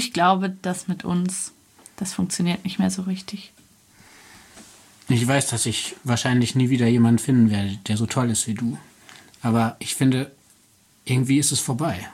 ich glaube, das mit uns, das funktioniert nicht mehr so richtig. Ich weiß, dass ich wahrscheinlich nie wieder jemanden finden werde, der so toll ist wie du. Aber ich finde, irgendwie ist es vorbei.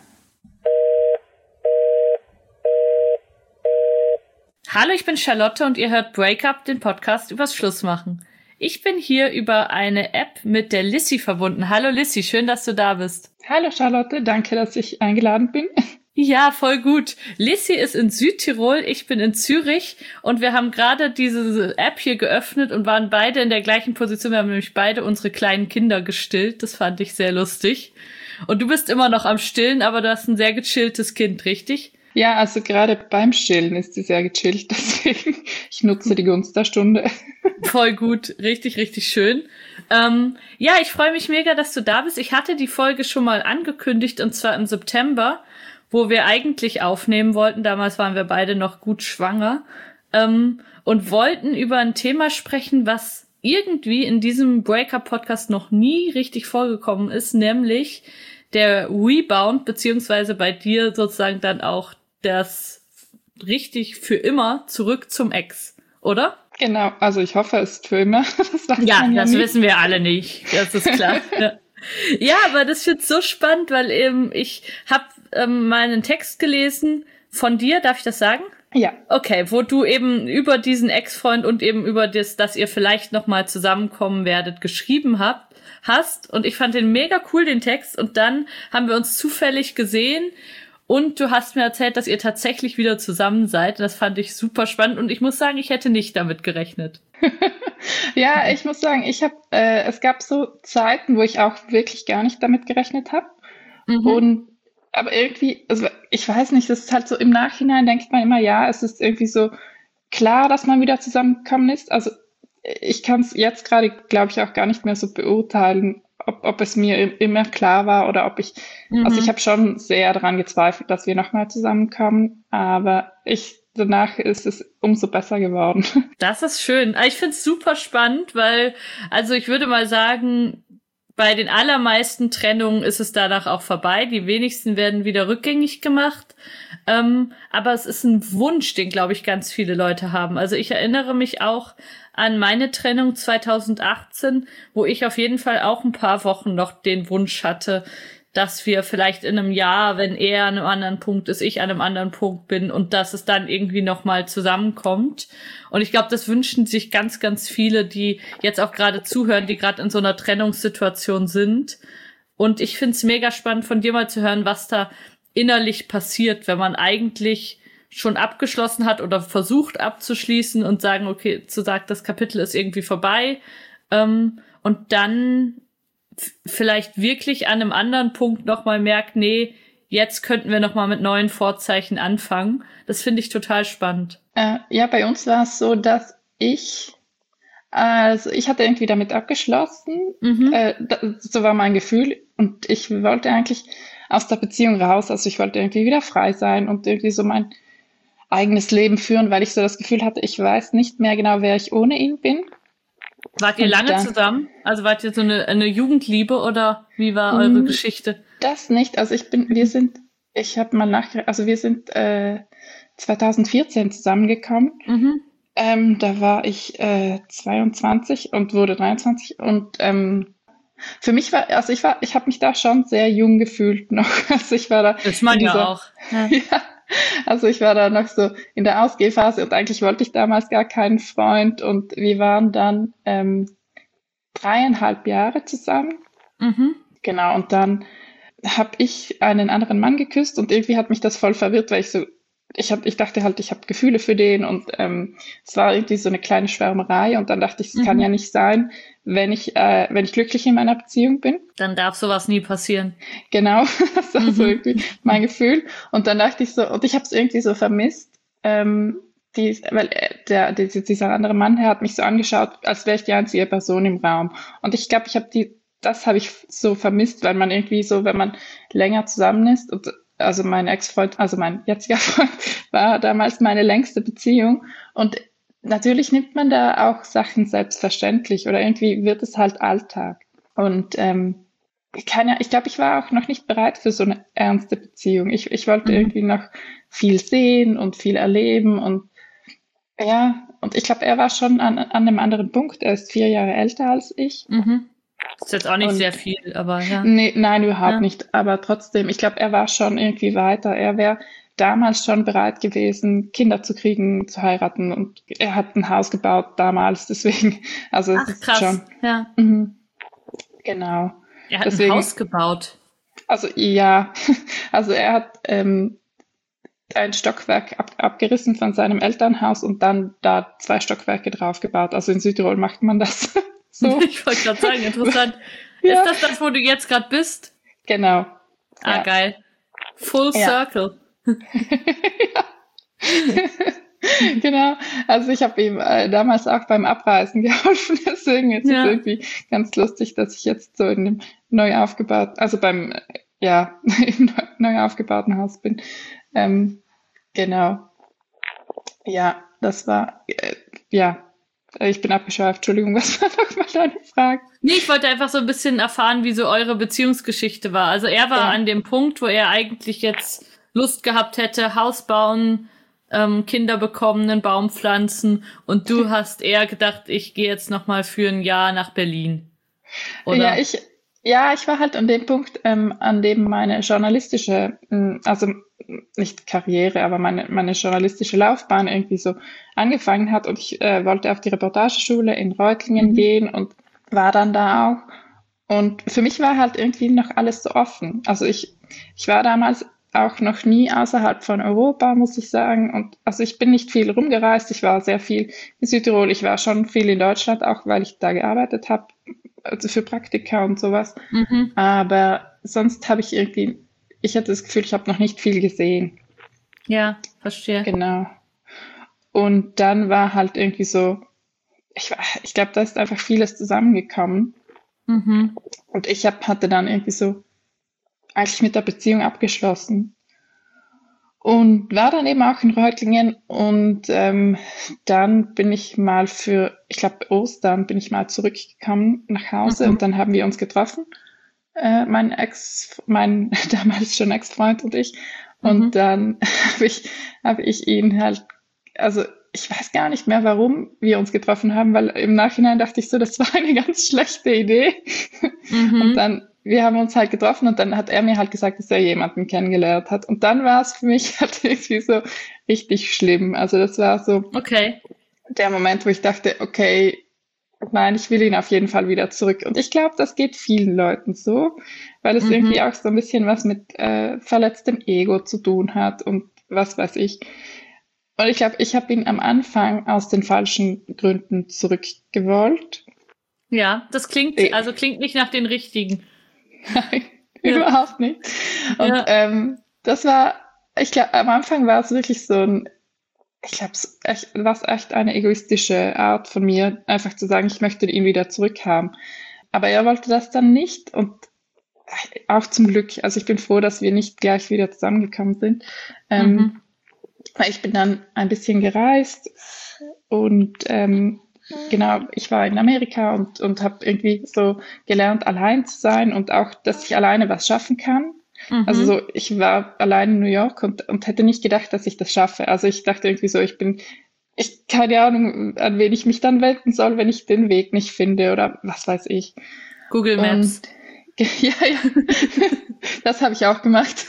Hallo, ich bin Charlotte und ihr hört Breakup, den Podcast übers Schlussmachen. Ich bin hier über eine App mit der Lissy verbunden. Hallo Lissy, schön, dass du da bist. Hallo Charlotte, danke, dass ich eingeladen bin. Ja, voll gut. Lissy ist in Südtirol, ich bin in Zürich und wir haben gerade diese App hier geöffnet und waren beide in der gleichen Position. Wir haben nämlich beide unsere kleinen Kinder gestillt. Das fand ich sehr lustig. Und du bist immer noch am Stillen, aber du hast ein sehr gechilltes Kind, richtig? Ja, also gerade beim Stillen ist sie sehr gechillt, deswegen ich nutze die Gunst der Stunde. Voll gut, richtig, richtig schön. Ja, ich freue mich mega, dass du da bist. Ich hatte die Folge schon mal angekündigt und zwar im September, wo wir eigentlich aufnehmen wollten. Damals waren wir beide noch gut schwanger und wollten über ein Thema sprechen, was irgendwie in diesem Breakup-Podcast noch nie richtig vorgekommen ist, nämlich der Rebound, beziehungsweise bei dir sozusagen dann auch das richtig für immer zurück zum Ex, oder? Genau, also ich hoffe, es ist für immer. Das wissen wir alle nicht, das ist klar. Ja, aber das wird so spannend, weil eben ich habe mal einen Text gelesen von dir, darf ich das sagen? Ja. Okay, wo du eben über diesen Ex-Freund und eben über das, dass ihr vielleicht nochmal zusammenkommen werdet, geschrieben hast. Und ich fand den mega cool, den Text. Und dann haben wir uns zufällig gesehen und du hast mir erzählt, dass ihr tatsächlich wieder zusammen seid. Das fand ich super spannend und ich muss sagen, ich hätte nicht damit gerechnet. Ja, ich muss sagen, es gab so Zeiten, wo ich auch wirklich gar nicht damit gerechnet habe. Aber irgendwie, also ich weiß nicht, das ist halt so im Nachhinein denkt man immer, ja, es ist irgendwie so klar, dass man wieder zusammengekommen ist. Also ich kann es jetzt gerade, glaube ich, auch gar nicht mehr so beurteilen, ob es mir immer klar war oder ob also ich habe schon sehr daran gezweifelt, dass wir nochmal zusammenkommen, aber danach ist es umso besser geworden. Das ist schön. Ich finde es super spannend, weil, also ich würde mal sagen, bei den allermeisten Trennungen ist es danach auch vorbei. Die wenigsten werden wieder rückgängig gemacht. Aber es ist ein Wunsch, den, glaube ich, ganz viele Leute haben. Also ich erinnere mich auch an meine Trennung 2018, wo ich auf jeden Fall auch ein paar Wochen noch den Wunsch hatte, dass wir vielleicht in einem Jahr, wenn er an einem anderen Punkt ist, ich an einem anderen Punkt bin und dass es dann irgendwie nochmal zusammenkommt. Und ich glaube, das wünschen sich ganz, ganz viele, die jetzt auch gerade zuhören, die gerade in so einer Trennungssituation sind. Und ich finde es mega spannend, von dir mal zu hören, was da innerlich passiert, wenn man eigentlich schon abgeschlossen hat oder versucht abzuschließen und sagt, das Kapitel ist irgendwie vorbei. Und dann vielleicht wirklich an einem anderen Punkt nochmal merkt, nee, jetzt könnten wir nochmal mit neuen Vorzeichen anfangen. Das finde ich total spannend. Ja, bei uns war es so, dass ich hatte irgendwie damit abgeschlossen. So war mein Gefühl und ich wollte eigentlich aus der Beziehung raus. Also ich wollte irgendwie wieder frei sein und irgendwie so mein eigenes Leben führen, weil ich so das Gefühl hatte, ich weiß nicht mehr genau, wer ich ohne ihn bin. Wart ihr lange zusammen? Also wart ihr so eine Jugendliebe oder wie war eure Geschichte? Das nicht. Also wir sind 2014 zusammengekommen. Da war ich 22 und wurde 23 und für mich ich habe mich da schon sehr jung gefühlt noch. Also ich war da. Das meine ich auch. Ja. Also ich war da noch so in der Ausgehphase und eigentlich wollte ich damals gar keinen Freund und wir waren dann 3,5 Jahre zusammen. Genau, und dann habe ich einen anderen Mann geküsst und irgendwie hat mich das voll verwirrt, weil ich dachte halt, ich habe Gefühle für den und es war irgendwie so eine kleine Schwärmerei und dann dachte ich, es kann ja nicht sein, wenn ich glücklich in meiner Beziehung bin. Dann darf sowas nie passieren. Genau, das war so irgendwie mein Gefühl. Und dann dachte ich so, und ich habe es irgendwie so vermisst, weil dieser andere Mann, hat mich so angeschaut, als wäre ich die einzige Person im Raum. Und ich glaube, das habe ich so vermisst, weil man irgendwie so, wenn man länger zusammen ist, und also mein Ex-Freund, also mein jetziger Freund, war damals meine längste Beziehung. Und natürlich nimmt man da auch Sachen selbstverständlich oder irgendwie wird es halt Alltag. Und ich glaube, ich war auch noch nicht bereit für so eine ernste Beziehung. Ich wollte irgendwie noch viel sehen und viel erleben und ja, und ich glaube, er war schon an einem anderen Punkt. Er ist 4 Jahre älter als ich. Mhm. Ist jetzt auch nicht Und sehr viel, aber ja. nee, nein, überhaupt Ja. nicht. Aber trotzdem, ich glaube, er war schon irgendwie weiter. Er wäre damals schon bereit gewesen, Kinder zu kriegen, zu heiraten. Und er hat ein Haus gebaut damals. Deswegen, also es Ach, ist krass. schon, Ja. genau. Er hat ein Deswegen, Haus gebaut. also ja, also er hat ein Stockwerk abgerissen von seinem Elternhaus und dann da 2 Stockwerke draufgebaut. Also in Südtirol macht man das so. Ich wollte gerade sagen, interessant. Ja. Ist das, wo du jetzt gerade bist? Genau. Ah, Ja. geil. Full Ja. Circle. Genau. Also ich habe ihm damals auch beim Abreisen geholfen. Deswegen ist es Ja. irgendwie ganz lustig, dass ich jetzt so in dem neu aufgebauten, also beim im neu aufgebauten Haus bin. Genau. Ja, das war ich bin abgeschweift. Entschuldigung, was war nochmal deine Frage? Nee, ich wollte einfach so ein bisschen erfahren, wie so eure Beziehungsgeschichte war. Also er war Ja. an dem Punkt, wo er eigentlich jetzt Lust gehabt hätte, Haus bauen, Kinder bekommen, einen Baum pflanzen, und du hast eher gedacht, ich gehe jetzt noch mal für ein Jahr nach Berlin. Oder? Ich war halt an dem Punkt, an dem meine journalistische, also nicht Karriere, aber meine journalistische Laufbahn irgendwie so angefangen hat, und ich wollte auf die Reportageschule in Reutlingen gehen und war dann da auch. Und für mich war halt irgendwie noch alles so offen. Also ich war damals auch noch nie außerhalb von Europa, muss ich sagen. Und also ich bin nicht viel rumgereist. Ich war sehr viel in Südtirol. Ich war schon viel in Deutschland, auch weil ich da gearbeitet habe, also für Praktika und sowas. Aber sonst habe ich hatte das Gefühl, ich habe noch nicht viel gesehen. Ja, verstehe. Genau. Und dann war halt irgendwie so, ich glaube, da ist einfach vieles zusammengekommen. Und ich hatte dann irgendwie so eigentlich mit der Beziehung abgeschlossen. Und war dann eben auch in Reutlingen, und dann bin ich mal ich glaube Ostern, bin ich mal zurückgekommen nach Hause, und dann haben wir uns getroffen, mein damals schon Ex-Freund und ich. Und dann habe ich ihn halt, also ich weiß gar nicht mehr, warum wir uns getroffen haben, weil im Nachhinein dachte ich so, das war eine ganz schlechte Idee. Und dann, wir haben uns halt getroffen, und dann hat er mir halt gesagt, dass er jemanden kennengelernt hat. Und dann war es für mich halt irgendwie so richtig schlimm. Also das war so der Moment, wo ich dachte, okay, nein, ich will ihn auf jeden Fall wieder zurück. Und ich glaube, das geht vielen Leuten so, weil es irgendwie auch so ein bisschen was mit verletztem Ego zu tun hat und was weiß ich. Und ich glaube, ich habe ihn am Anfang aus den falschen Gründen zurückgewollt. Ja, das klingt nicht nach den richtigen. Nein, überhaupt nicht. Und das war, ich glaube, am Anfang war es wirklich so war echt eine egoistische Art von mir, einfach zu sagen, ich möchte ihn wieder zurückhaben. Aber er wollte das dann nicht, und auch zum Glück. Also ich bin froh, dass wir nicht gleich wieder zusammengekommen sind. Ich bin dann ein bisschen gereist, und genau, ich war in Amerika und habe irgendwie so gelernt, allein zu sein, und auch, dass ich alleine was schaffen kann. Also so, ich war allein in New York und hätte nicht gedacht, dass ich das schaffe. Also ich dachte irgendwie so, keine Ahnung, an wen ich mich dann wenden soll, wenn ich den Weg nicht finde, oder was weiß ich. Google Maps. Ja, das habe ich auch gemacht.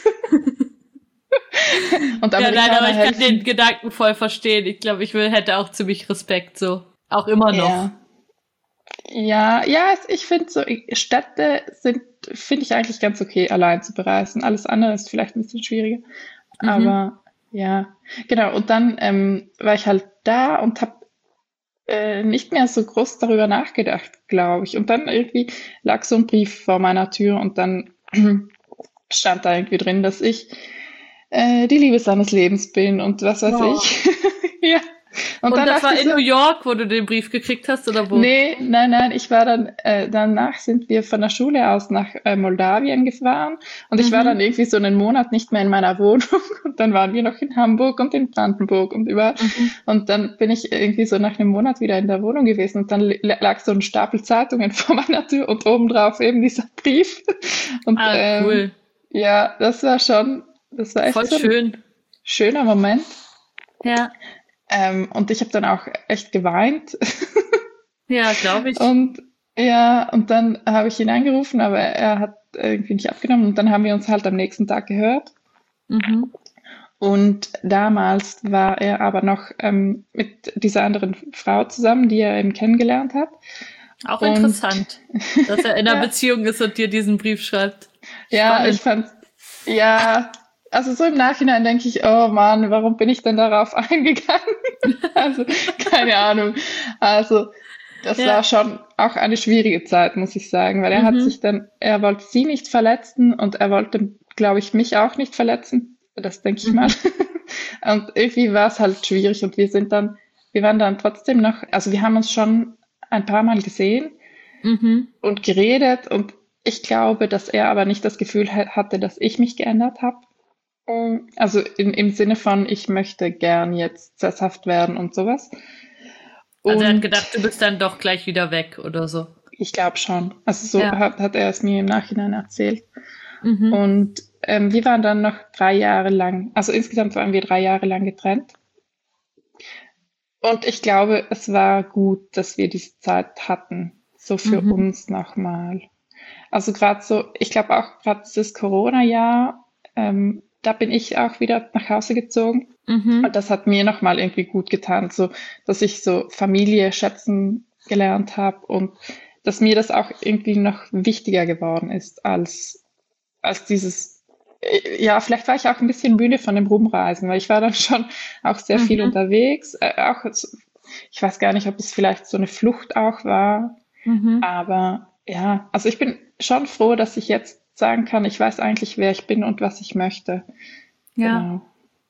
Und ja, nein, aber ich kann helfen. den Gedanken voll verstehen. Ich glaube, hätte auch ziemlich Respekt, so. Auch immer noch. Ja, ich finde so, Städte finde ich eigentlich ganz okay, allein zu bereisen. Alles andere ist vielleicht ein bisschen schwieriger. Aber ja, genau. Und dann war ich halt da und habe nicht mehr so groß darüber nachgedacht, glaube ich. Und dann irgendwie lag so ein Brief vor meiner Tür, und dann stand da irgendwie drin, dass ich die Liebe seines Lebens bin und was weiß ich. Ja. Und dann das dachte war ich in so, New York, wo du den Brief gekriegt hast, oder wo? nee, nein, ich war dann, danach sind wir von der Schule aus nach Moldawien gefahren und ich war dann irgendwie so einen Monat nicht mehr in meiner Wohnung und dann waren wir noch in Hamburg und in Brandenburg und überall und dann bin ich irgendwie so nach einem Monat wieder in der Wohnung gewesen und dann lag so ein Stapel Zeitungen vor meiner Tür und obendrauf eben dieser Brief und Cool. ja, das war echt Voll so ein schön. schöner Moment. Ja. Und ich habe dann auch echt geweint. Ja, glaube ich. Und ja, und dann habe ich ihn angerufen, aber er hat irgendwie nicht abgenommen. Und dann haben wir uns halt am nächsten Tag gehört. Mhm. Und damals war er aber noch mit dieser anderen Frau zusammen, die er eben kennengelernt hat. Auch Und interessant, dass er in einer ja, Beziehung ist und dir diesen Brief schreibt. ja, Spannend. ich fand, ja, also so im Nachhinein denke ich, oh Mann, warum bin ich denn darauf eingegangen? Also, keine Ahnung. Also, das Ja. war schon auch eine schwierige Zeit, muss ich sagen, weil er hat sich dann, er wollte sie nicht verletzen und er wollte, glaube ich, mich auch nicht verletzen. Das denke ich mal. Und irgendwie war es halt schwierig und wir waren dann trotzdem noch, also wir haben uns schon ein paar Mal gesehen und geredet und ich glaube, dass er aber nicht das Gefühl hatte, dass ich mich geändert habe. Also im Sinne von, ich möchte gern jetzt sesshaft werden und sowas. Also er hat Und gedacht, du bist dann doch gleich wieder weg oder so. ich glaube schon. Also so Ja. hat er es mir im Nachhinein erzählt. Und wir waren dann noch 3 Jahre lang, also insgesamt waren wir 3 Jahre lang getrennt. Und ich glaube, es war gut, dass wir diese Zeit hatten, so für uns nochmal. Also gerade so, ich glaube auch gerade dieses Corona-Jahr, da bin ich auch wieder nach Hause gezogen. Und das hat mir nochmal irgendwie gut getan, so dass ich so Familie schätzen gelernt habe und dass mir das auch irgendwie noch wichtiger geworden ist als dieses, ja, vielleicht war ich auch ein bisschen müde von dem Rumreisen, weil ich war dann schon auch sehr viel unterwegs. Ich weiß gar nicht, ob es vielleicht so eine Flucht auch war, aber ja, also ich bin schon froh, dass ich jetzt sagen kann, ich weiß eigentlich, wer ich bin und was ich möchte. Ja. Genau.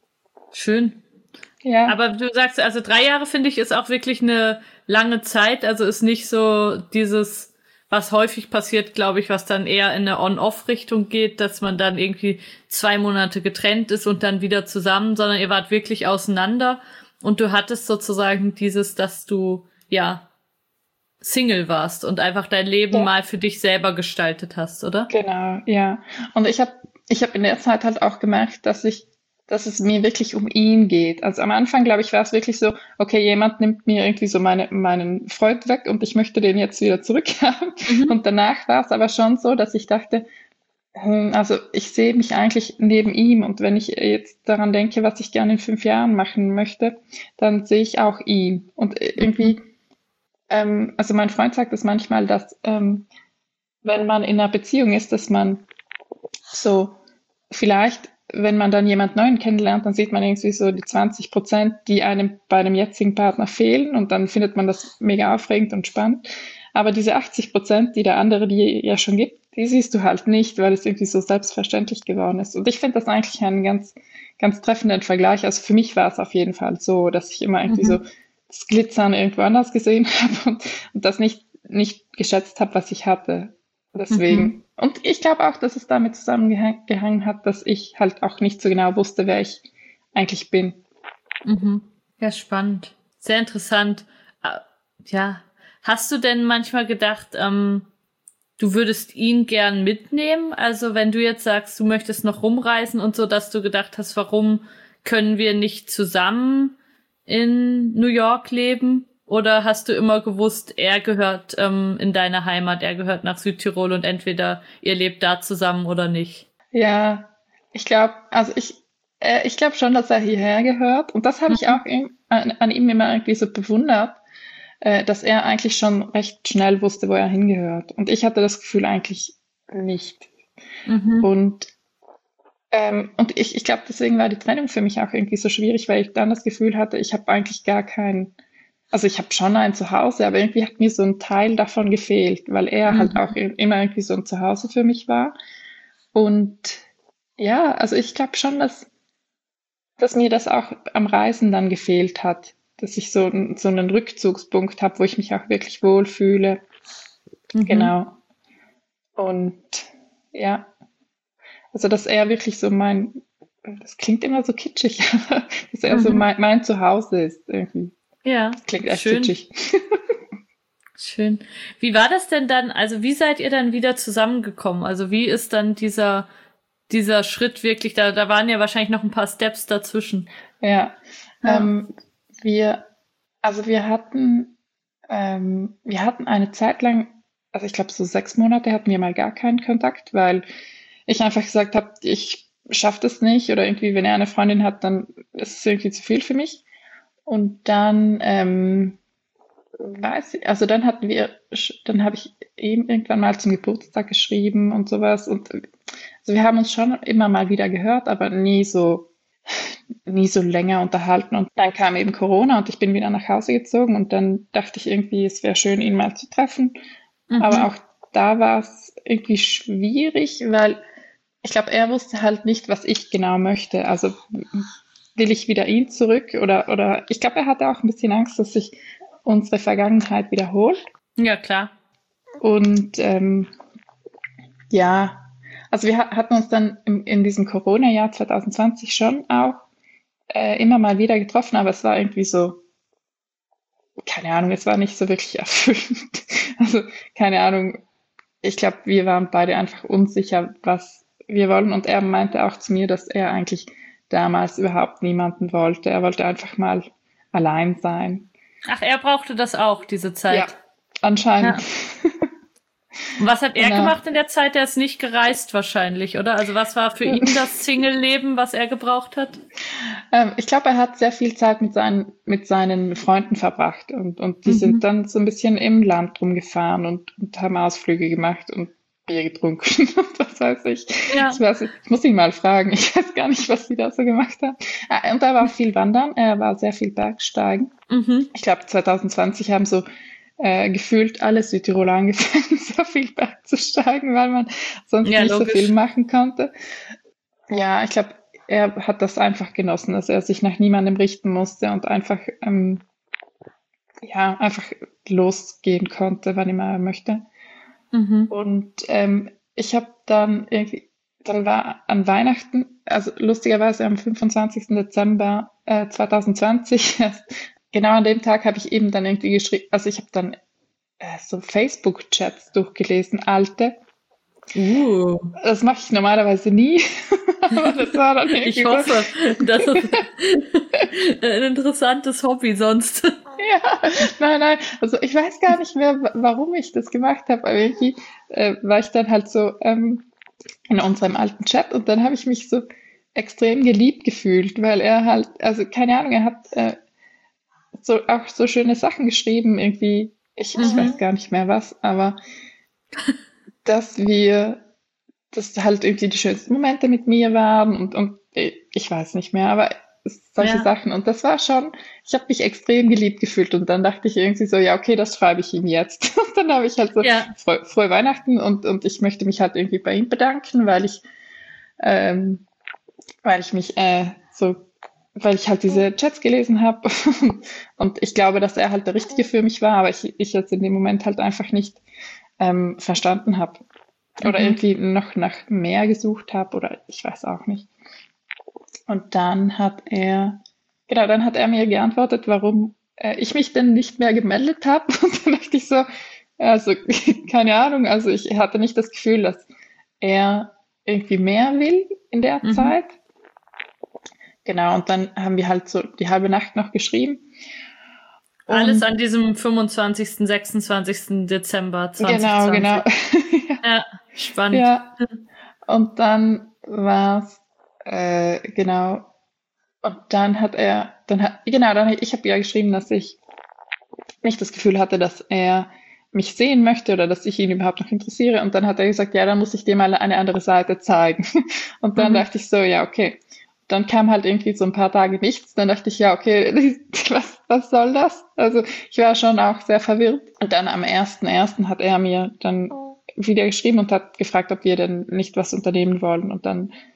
Schön. Ja. Aber du sagst, also 3 Jahre finde ich ist auch wirklich eine lange Zeit. Also ist nicht so dieses, was häufig passiert, glaube ich, was dann eher in eine On-Off-Richtung geht, dass man dann irgendwie 2 Monate getrennt ist und dann wieder zusammen, sondern ihr wart wirklich auseinander und du hattest sozusagen dieses, dass du, ja, Single warst und einfach dein Leben mal für dich selber gestaltet hast, oder? Genau, ja. Und ich hab in der Zeit halt auch gemerkt, dass es mir wirklich um ihn geht. Also am Anfang, glaube ich, war es wirklich so, okay, jemand nimmt mir irgendwie so meinen Freund weg und ich möchte den jetzt wieder zurückhaben. Und danach war es aber schon so, dass ich dachte, also ich sehe mich eigentlich neben ihm und wenn ich jetzt daran denke, was ich gerne in 5 Jahren machen möchte, dann sehe ich auch ihn. Und irgendwie, also mein Freund sagt es manchmal, dass wenn man in einer Beziehung ist, dass man so vielleicht, wenn man dann jemand Neuen kennenlernt, dann sieht man irgendwie so die 20%, die einem bei einem jetzigen Partner fehlen und dann findet man das mega aufregend und spannend. Aber diese 80%, die der andere dir ja schon gibt, die siehst du halt nicht, weil es irgendwie so selbstverständlich geworden ist. Und ich finde das eigentlich einen ganz, ganz treffenden Vergleich. Also für mich war es auf jeden Fall so, dass ich immer irgendwie so das Glitzern irgendwo anders gesehen habe und das nicht geschätzt habe, was ich hatte. Deswegen. Und ich glaube auch, dass es damit zusammengehangen hat, dass ich halt auch nicht so genau wusste, wer ich eigentlich bin. Ja, spannend. Sehr interessant. Ja. Hast du denn manchmal gedacht, du würdest ihn gern mitnehmen? Also wenn du jetzt sagst, du möchtest noch rumreisen und so, dass du gedacht hast, warum können wir nicht zusammen in New York leben? Oder hast du immer gewusst, er gehört in deine Heimat, er gehört nach Südtirol und entweder ihr lebt da zusammen oder nicht? Ja, ich glaube, also ich glaube schon, dass er hierher gehört. Und das habe ich auch an ihm immer irgendwie so bewundert, dass er eigentlich schon recht schnell wusste, wo er hingehört. Und ich hatte das Gefühl eigentlich nicht. Und ich glaube, deswegen war die Trennung für mich auch irgendwie so schwierig, weil ich dann das Gefühl hatte, ich habe eigentlich gar keinen, also ich habe schon ein Zuhause, aber irgendwie hat mir so ein Teil davon gefehlt, weil er halt auch immer irgendwie so ein Zuhause für mich war. Und ja, also ich glaube schon, dass mir das auch am Reisen dann gefehlt hat. dass ich so einen Rückzugspunkt habe, wo ich mich auch wirklich wohlfühle. Genau. Und ja, also dass er wirklich so das klingt immer so kitschig, aber dass er so mein Zuhause ist irgendwie. Ja. Das klingt echt schön. kitschig. Schön. Wie war das denn dann, also wie seid ihr dann wieder zusammengekommen? Also wie ist dann dieser Schritt wirklich, da waren ja wahrscheinlich noch ein paar Steps dazwischen. Ja, wir hatten eine Zeit lang, also ich glaube so 6 Monate hatten wir mal gar keinen Kontakt, weil ich einfach gesagt habe, ich schaffe das nicht oder irgendwie, wenn er eine Freundin hat, dann ist es irgendwie zu viel für mich. Und dann dann habe ich ihm irgendwann mal zum Geburtstag geschrieben und sowas. Und also wir haben uns schon immer mal wieder gehört, aber nie so länger unterhalten. Und dann kam eben Corona und ich bin wieder nach Hause gezogen und dann dachte ich irgendwie, es wäre schön, ihn mal zu treffen. Aber auch da war es irgendwie schwierig, weil ich glaube, er wusste halt nicht, was ich genau möchte. Also will ich wieder ihn zurück oder ich glaube, er hatte auch ein bisschen Angst, dass sich unsere Vergangenheit wiederholt. Ja, klar. Und ja, also wir hatten uns dann in diesem Corona-Jahr 2020 schon auch immer mal wieder getroffen, aber es war irgendwie so, keine Ahnung, es war nicht so wirklich erfüllend. Also keine Ahnung, ich glaube, wir waren beide einfach unsicher, was wir wollen. Und er meinte auch zu mir, dass er eigentlich damals überhaupt niemanden wollte. Er wollte einfach mal allein sein. Ach, er brauchte das auch, diese Zeit. Ja, anscheinend. Ja. Und was hat er gemacht in der Zeit? Der ist nicht gereist wahrscheinlich, oder? Also was war für ihn das Single-Leben, was er gebraucht hat? Ich glaube, er hat sehr viel Zeit mit seinen Freunden verbracht und die sind dann so ein bisschen im Land rumgefahren und haben Ausflüge gemacht und Bier getrunken und was weiß ich. Ja. Ich muss ihn mal fragen. Ich weiß gar nicht, was sie da so gemacht haben. Und er war viel wandern. Er war sehr viel Bergsteigen. Ich glaube, 2020 haben so gefühlt alle Südtiroler angefangen, so viel Berg zu steigen, weil man sonst nicht so viel machen konnte. Ja, ich glaube, er hat das einfach genossen, dass er sich nach niemandem richten musste und einfach einfach losgehen konnte, wann immer er möchte. Und ich habe dann war an Weihnachten, also lustigerweise am 25. Dezember 2020, genau an dem Tag habe ich eben dann irgendwie geschrieben, also ich habe dann so Facebook-Chats durchgelesen, alte. Das mache ich normalerweise nie. Aber das war dann ich hoffe, das ist ein interessantes Hobby sonst. Ja, nein. Also ich weiß gar nicht mehr, warum ich das gemacht habe, aber irgendwie war ich dann halt so in unserem alten Chat und dann habe ich mich so extrem geliebt gefühlt, weil er halt, also keine Ahnung, er hat auch so schöne Sachen geschrieben, irgendwie, ich weiß gar nicht mehr was, aber dass halt irgendwie die schönsten Momente mit mir waren und ich weiß nicht mehr, aber solche Sachen. Und das war schon, ich habe mich extrem geliebt gefühlt und dann dachte ich irgendwie so, ja, okay, das schreibe ich ihm jetzt. Und dann habe ich halt so frohe Weihnachten und ich möchte mich halt irgendwie bei ihm bedanken, weil ich halt diese Chats gelesen habe und ich glaube, dass er halt der Richtige für mich war, aber ich jetzt in dem Moment halt einfach nicht verstanden habe oder irgendwie noch nach mehr gesucht habe oder ich weiß auch nicht. Und dann hat er mir geantwortet, warum ich mich denn nicht mehr gemeldet habe. Und dann dachte ich so, also keine Ahnung, also ich hatte nicht das Gefühl, dass er irgendwie mehr will in der Zeit. Genau, und dann haben wir halt so die halbe Nacht noch geschrieben. Alles an diesem 25., 26. Dezember 2020. Genau. Ja, spannend. Ja. Und dann war's genau. Und dann ich habe ja geschrieben, dass ich nicht das Gefühl hatte, dass er mich sehen möchte oder dass ich ihn überhaupt noch interessiere. Und dann hat er gesagt, ja, dann muss ich dir mal eine andere Seite zeigen. Und dann dachte ich so, ja, okay. Dann kam halt irgendwie so ein paar Tage nichts. Dann dachte ich, ja, okay, was soll das? Also ich war schon auch sehr verwirrt. Und dann am 1.1. hat er mir dann wieder geschrieben und hat gefragt, ob wir denn nicht was unternehmen wollen. Und dann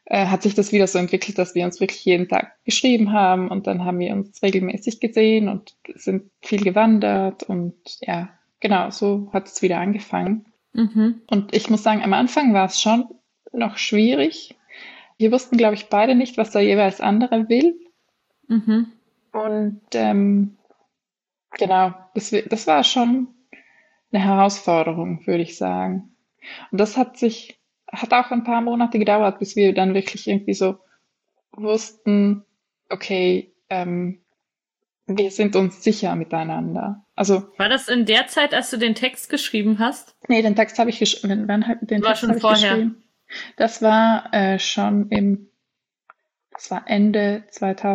hat sich das wieder so entwickelt, dass wir uns wirklich jeden Tag geschrieben haben und dann haben wir uns regelmäßig gesehen und sind viel gewandert und ja, genau, so hat es wieder angefangen. Und ich muss sagen, am Anfang war es schon noch schwierig. Wir wussten, glaube ich, beide nicht, was der jeweils andere will. Und genau, das war schon eine Herausforderung, würde ich sagen. Und das hat auch ein paar Monate gedauert, bis wir dann wirklich irgendwie so wussten, okay, wir sind uns sicher miteinander. Also war das in der Zeit, als du den Text geschrieben hast? nee, den Text habe ich geschrieben. Den War Text schon habe ich vorher. geschrieben. Das war das war Ende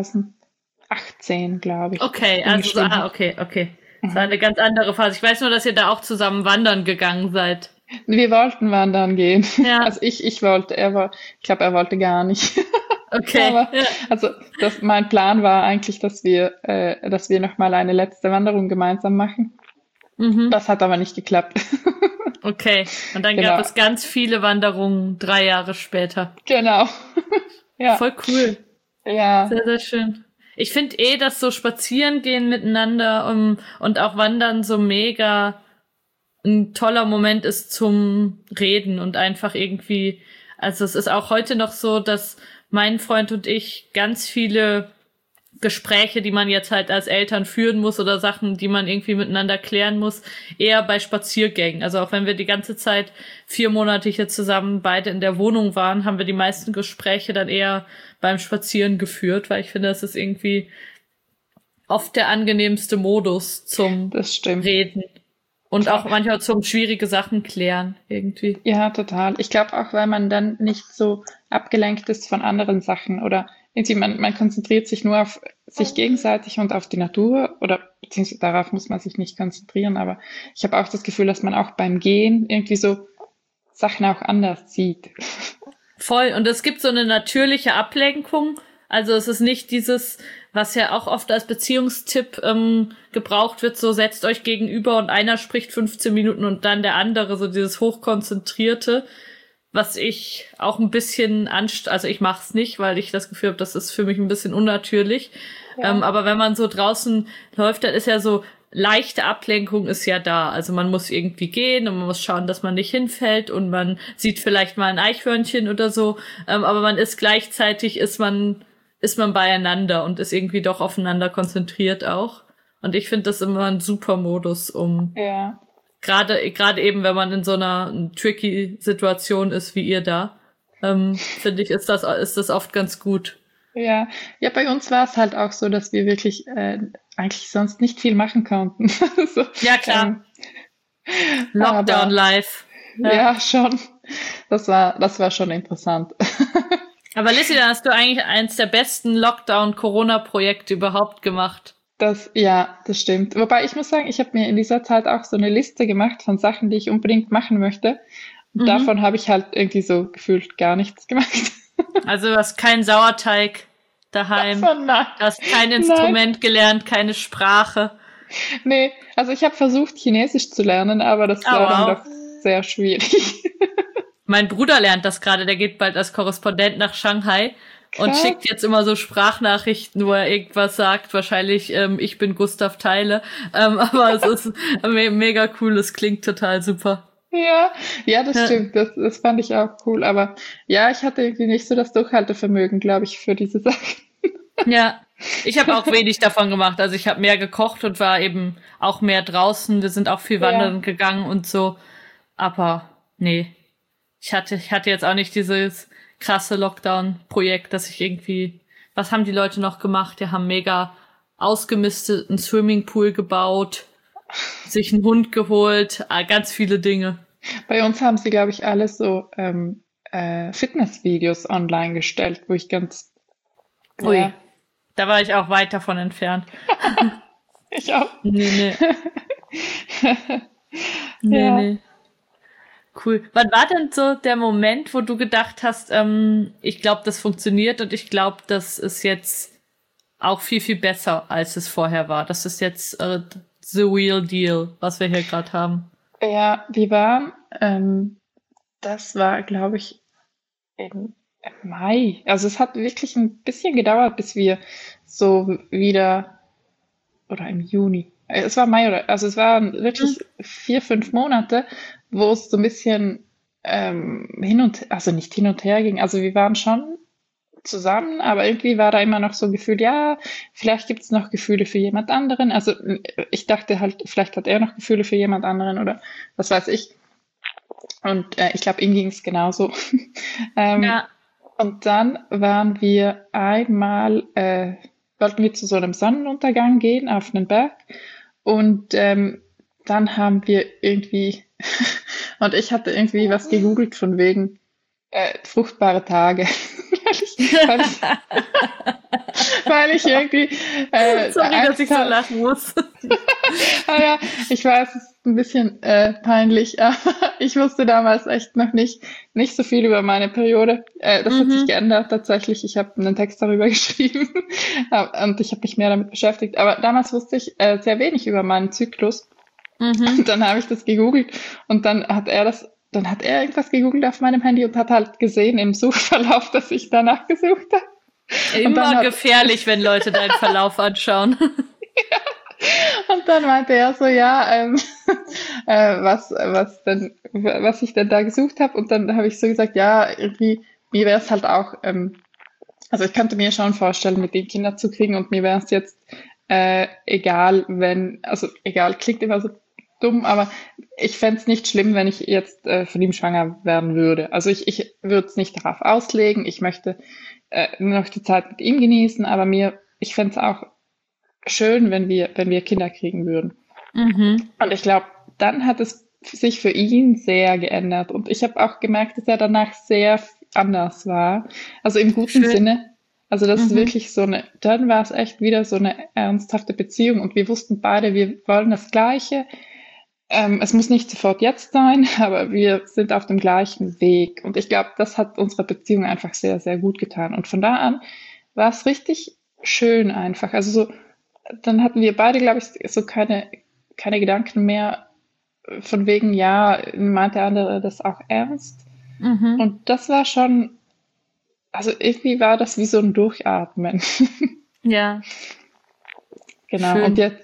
2018, glaube ich. Okay, den also geschrieben habe. okay. Das war eine ganz andere Phase. Ich weiß nur, dass ihr da auch zusammen wandern gegangen seid. Wir wollten wandern gehen. Ja. Also ich wollte, ich glaube, er wollte gar nicht. Okay. Aber, Ja. also mein Plan war eigentlich, dass wir noch mal eine letzte Wanderung gemeinsam machen. Das hat aber nicht geklappt. Okay. Und dann Genau. gab es ganz viele Wanderungen 3 Jahre später. Genau. Ja. Voll cool. Ja. Sehr, sehr schön. Ich finde dass so spazieren gehen miteinander und auch wandern so mega ein toller Moment ist zum Reden und einfach irgendwie, also es ist auch heute noch so, dass mein Freund und ich ganz viele Gespräche, die man jetzt halt als Eltern führen muss oder Sachen, die man irgendwie miteinander klären muss, eher bei Spaziergängen. Also auch wenn wir die ganze Zeit 4 Monate hier zusammen beide in der Wohnung waren, haben wir die meisten Gespräche dann eher beim Spazieren geführt, weil ich finde, das ist irgendwie oft der angenehmste Modus zum Das stimmt. Reden. Und auch manchmal zum schwierige Sachen klären, irgendwie. Ja, total. Ich glaube auch, weil man dann nicht so abgelenkt ist von anderen Sachen oder irgendwie man konzentriert sich nur auf sich gegenseitig und auf die Natur oder beziehungsweise darauf muss man sich nicht konzentrieren, aber ich habe auch das Gefühl, dass man auch beim Gehen irgendwie so Sachen auch anders sieht. Voll. Und es gibt so eine natürliche Ablenkung. Also es ist nicht dieses, was ja auch oft als Beziehungstipp gebraucht wird, so setzt euch gegenüber und einer spricht 15 Minuten und dann der andere, so dieses Hochkonzentrierte, was ich auch ein bisschen also ich mach's nicht, weil ich das Gefühl habe, das ist für mich ein bisschen unnatürlich. Ja. Aber wenn man so draußen läuft, dann ist ja so, leichte Ablenkung ist ja da. Also man muss irgendwie gehen und man muss schauen, dass man nicht hinfällt und man sieht vielleicht mal ein Eichhörnchen oder so. Aber man ist gleichzeitig, ist man beieinander und ist irgendwie doch aufeinander konzentriert auch. Und ich finde das immer ein super Modus, um Ja. gerade eben, wenn man in so einer tricky Situation ist wie ihr da, finde ich, ist das oft ganz gut. Ja, ja, bei uns war es halt auch so, dass wir wirklich eigentlich sonst nicht viel machen konnten. So, Ja, klar. Lockdown aber- live. ja, schon. Das war schon interessant. Aber Lissy, dann hast du eigentlich eins der besten Lockdown-Corona-Projekte überhaupt gemacht. Das stimmt. Wobei ich muss sagen, ich habe mir in dieser Zeit auch so eine Liste gemacht von Sachen, die ich unbedingt machen möchte. Und davon habe ich halt irgendwie so gefühlt gar nichts gemacht. Also du hast keinen Sauerteig daheim, Davon nein. du hast kein Instrument gelernt, keine Sprache. Nee, also ich habe versucht, Chinesisch zu lernen, aber das war dann doch sehr schwierig. Mein Bruder lernt das gerade, der geht bald als Korrespondent nach Shanghai und Krass. schickt jetzt immer so Sprachnachrichten, wo er irgendwas sagt, wahrscheinlich ich bin Gustav Theile, aber es ist mega cool, es klingt total super. Ja, das stimmt. Das fand ich auch cool. Aber ja, ich hatte irgendwie nicht so das Durchhaltevermögen, glaube ich, für diese Sachen. Ja, ich habe auch wenig davon gemacht. Also ich habe mehr gekocht und war eben auch mehr draußen. Wir sind auch viel wandern gegangen und so. Aber nee, ich hatte jetzt auch nicht dieses krasse Lockdown-Projekt, dass ich irgendwie, was haben die Leute noch gemacht? Die haben mega ausgemisteten Swimmingpool gebaut, sich einen Hund geholt, ganz viele Dinge. Bei uns haben sie, glaube ich, alle so Fitnessvideos online gestellt, wo ich ganz... Ui, da war ich auch weit davon entfernt. Ich auch. Nee. Ja. Nee. Cool. Wann war denn so der Moment, wo du gedacht hast, ich glaube, das funktioniert und ich glaube, das ist jetzt auch viel, viel besser, als es vorher war. Das ist jetzt the real deal, was wir hier gerade haben. Ja, das war, glaube ich, Mai. Also es hat wirklich ein bisschen gedauert, bis wir so wieder, oder im Juni. Es war Mai oder, also es waren Mhm. wirklich 4, 5 Monate, wo es so ein bisschen also nicht hin und her ging. Also wir waren schon zusammen, aber irgendwie war da immer noch so ein Gefühl, ja, vielleicht gibt es noch Gefühle für jemand anderen. Also ich dachte halt, vielleicht hat er noch Gefühle für jemand anderen oder was weiß ich. Und ich glaube, ihm ging es genauso. ähm, Ja. und dann wollten wir zu so einem Sonnenuntergang gehen auf einen Berg. Und dann haben wir irgendwie, und ich hatte irgendwie was gegoogelt von wegen fruchtbare Tage. weil ich, weil ich irgendwie Sorry, dass ich Angst so habe. lachen muss. Ah ja, ich weiß, es ist ein bisschen peinlich, aber ich wusste damals echt noch nicht so viel über meine Periode. Das hat sich Mhm. geändert tatsächlich. Ich habe einen Text darüber geschrieben und ich habe mich mehr damit beschäftigt. Aber damals wusste ich sehr wenig über meinen Zyklus. Mhm. Und dann habe ich das gegoogelt und dann hat er irgendwas gegoogelt auf meinem Handy und hat halt gesehen im Suchverlauf, dass ich danach gesucht habe. Und dann Immer hat gefährlich, wenn Leute deinen Verlauf anschauen. Und dann meinte er so, ja, was ich denn da gesucht habe. Und dann habe ich so gesagt, ja, irgendwie, mir wäre es halt auch, also ich könnte mir schon vorstellen, mit den Kindern zu kriegen und mir wäre es jetzt egal, also egal, klingt immer so dumm, aber ich fände es nicht schlimm, wenn ich jetzt von ihm schwanger werden würde. Also ich würde es nicht darauf auslegen, ich möchte nur noch die Zeit mit ihm genießen, aber ich fände es auch schön, wenn wir Kinder kriegen würden. Mhm. Und ich glaube, dann hat es sich für ihn sehr geändert. Und ich habe auch gemerkt, dass er danach sehr anders war. Also im guten Schön. Sinne. Also das ist Mhm. wirklich dann war es echt wieder so eine ernsthafte Beziehung und wir wussten beide, wir wollen das Gleiche. Es muss nicht sofort jetzt sein, aber wir sind auf dem gleichen Weg. Und ich glaube, das hat unserer Beziehung einfach sehr, sehr gut getan. Und von da an war es richtig schön einfach. Also so, dann hatten wir beide, glaube ich, so keine Gedanken mehr von wegen, ja, meint der andere das auch ernst? Mhm. Und das war schon, also irgendwie war das wie so ein Durchatmen. Ja, Genau. Und schön. jetzt,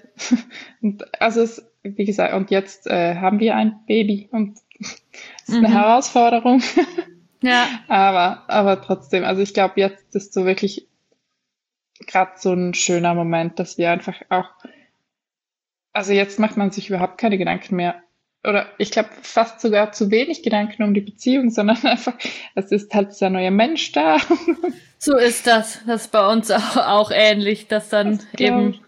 wie gesagt, und jetzt haben wir ein Baby und es ist eine Mhm. Herausforderung, Ja, aber trotzdem, also ich glaube, jetzt ist so wirklich gerade so ein schöner Moment, dass wir einfach auch, also jetzt macht man sich überhaupt keine Gedanken mehr. Oder ich glaube fast sogar zu wenig Gedanken um die Beziehung, sondern einfach, es ist halt dieser neue Mensch da. so ist das. Das ist bei uns auch ähnlich, dass dann Das glaube eben ich.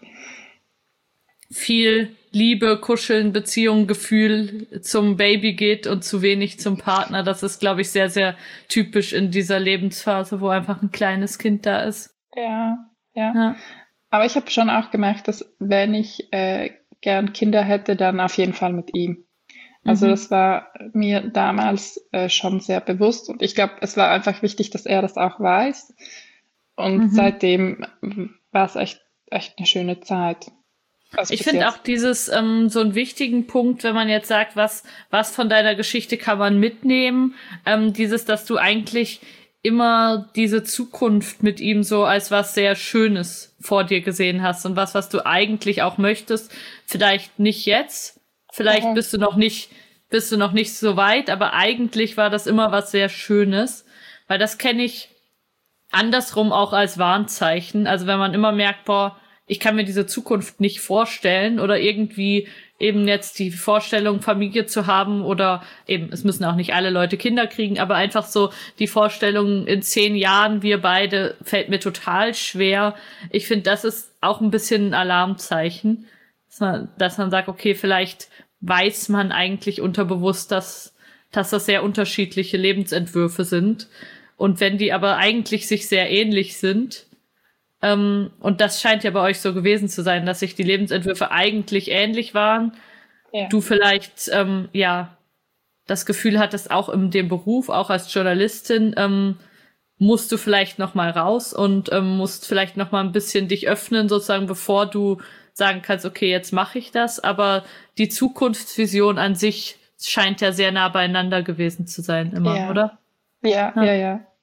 viel Liebe, Kuscheln, Beziehung, Gefühl zum Baby geht und zu wenig zum Partner. Das ist, glaube ich, sehr, sehr typisch in dieser Lebensphase, wo einfach ein kleines Kind da ist. Ja, ja. Ja. Aber ich habe schon auch gemerkt, dass wenn ich gern Kinder hätte, dann auf jeden Fall mit ihm. Also Mhm. das war mir damals schon sehr bewusst und ich glaube, es war einfach wichtig, dass er das auch weiß. Und Mhm. seitdem war es echt eine schöne Zeit. Also Ich bis finde auch jetzt. dieses so einen wichtigen Punkt, wenn man jetzt sagt, was von deiner Geschichte kann man mitnehmen, dieses, dass du eigentlich immer diese Zukunft mit ihm so als was sehr Schönes vor dir gesehen hast und was du eigentlich auch möchtest. Vielleicht nicht jetzt, vielleicht Mhm. bist du noch nicht so weit, aber eigentlich war das immer was sehr Schönes, weil das kenne ich andersrum auch als Warnzeichen. Also wenn man immer merkt, boah, ich kann mir diese Zukunft nicht vorstellen oder irgendwie eben jetzt die Vorstellung, Familie zu haben oder eben, es müssen auch nicht alle Leute Kinder kriegen, aber einfach so die Vorstellung, in 10 Jahren wir beide, fällt mir total schwer. Ich finde, das ist auch ein bisschen ein Alarmzeichen, dass man sagt, okay, vielleicht weiß man eigentlich unterbewusst, dass das sehr unterschiedliche Lebensentwürfe sind. Und wenn die aber eigentlich sich sehr ähnlich sind, und das scheint ja bei euch so gewesen zu sein, dass sich die Lebensentwürfe eigentlich ähnlich waren, Ja. du vielleicht ja das Gefühl hattest, auch in dem Beruf, auch als Journalistin, musst du vielleicht noch mal raus und musst vielleicht noch mal ein bisschen dich öffnen, sozusagen, bevor du sagen kannst, okay, jetzt mache ich das. Aber die Zukunftsvision an sich scheint ja sehr nah beieinander gewesen zu sein, immer, Ja. oder? Ja, Ja. ja, ja.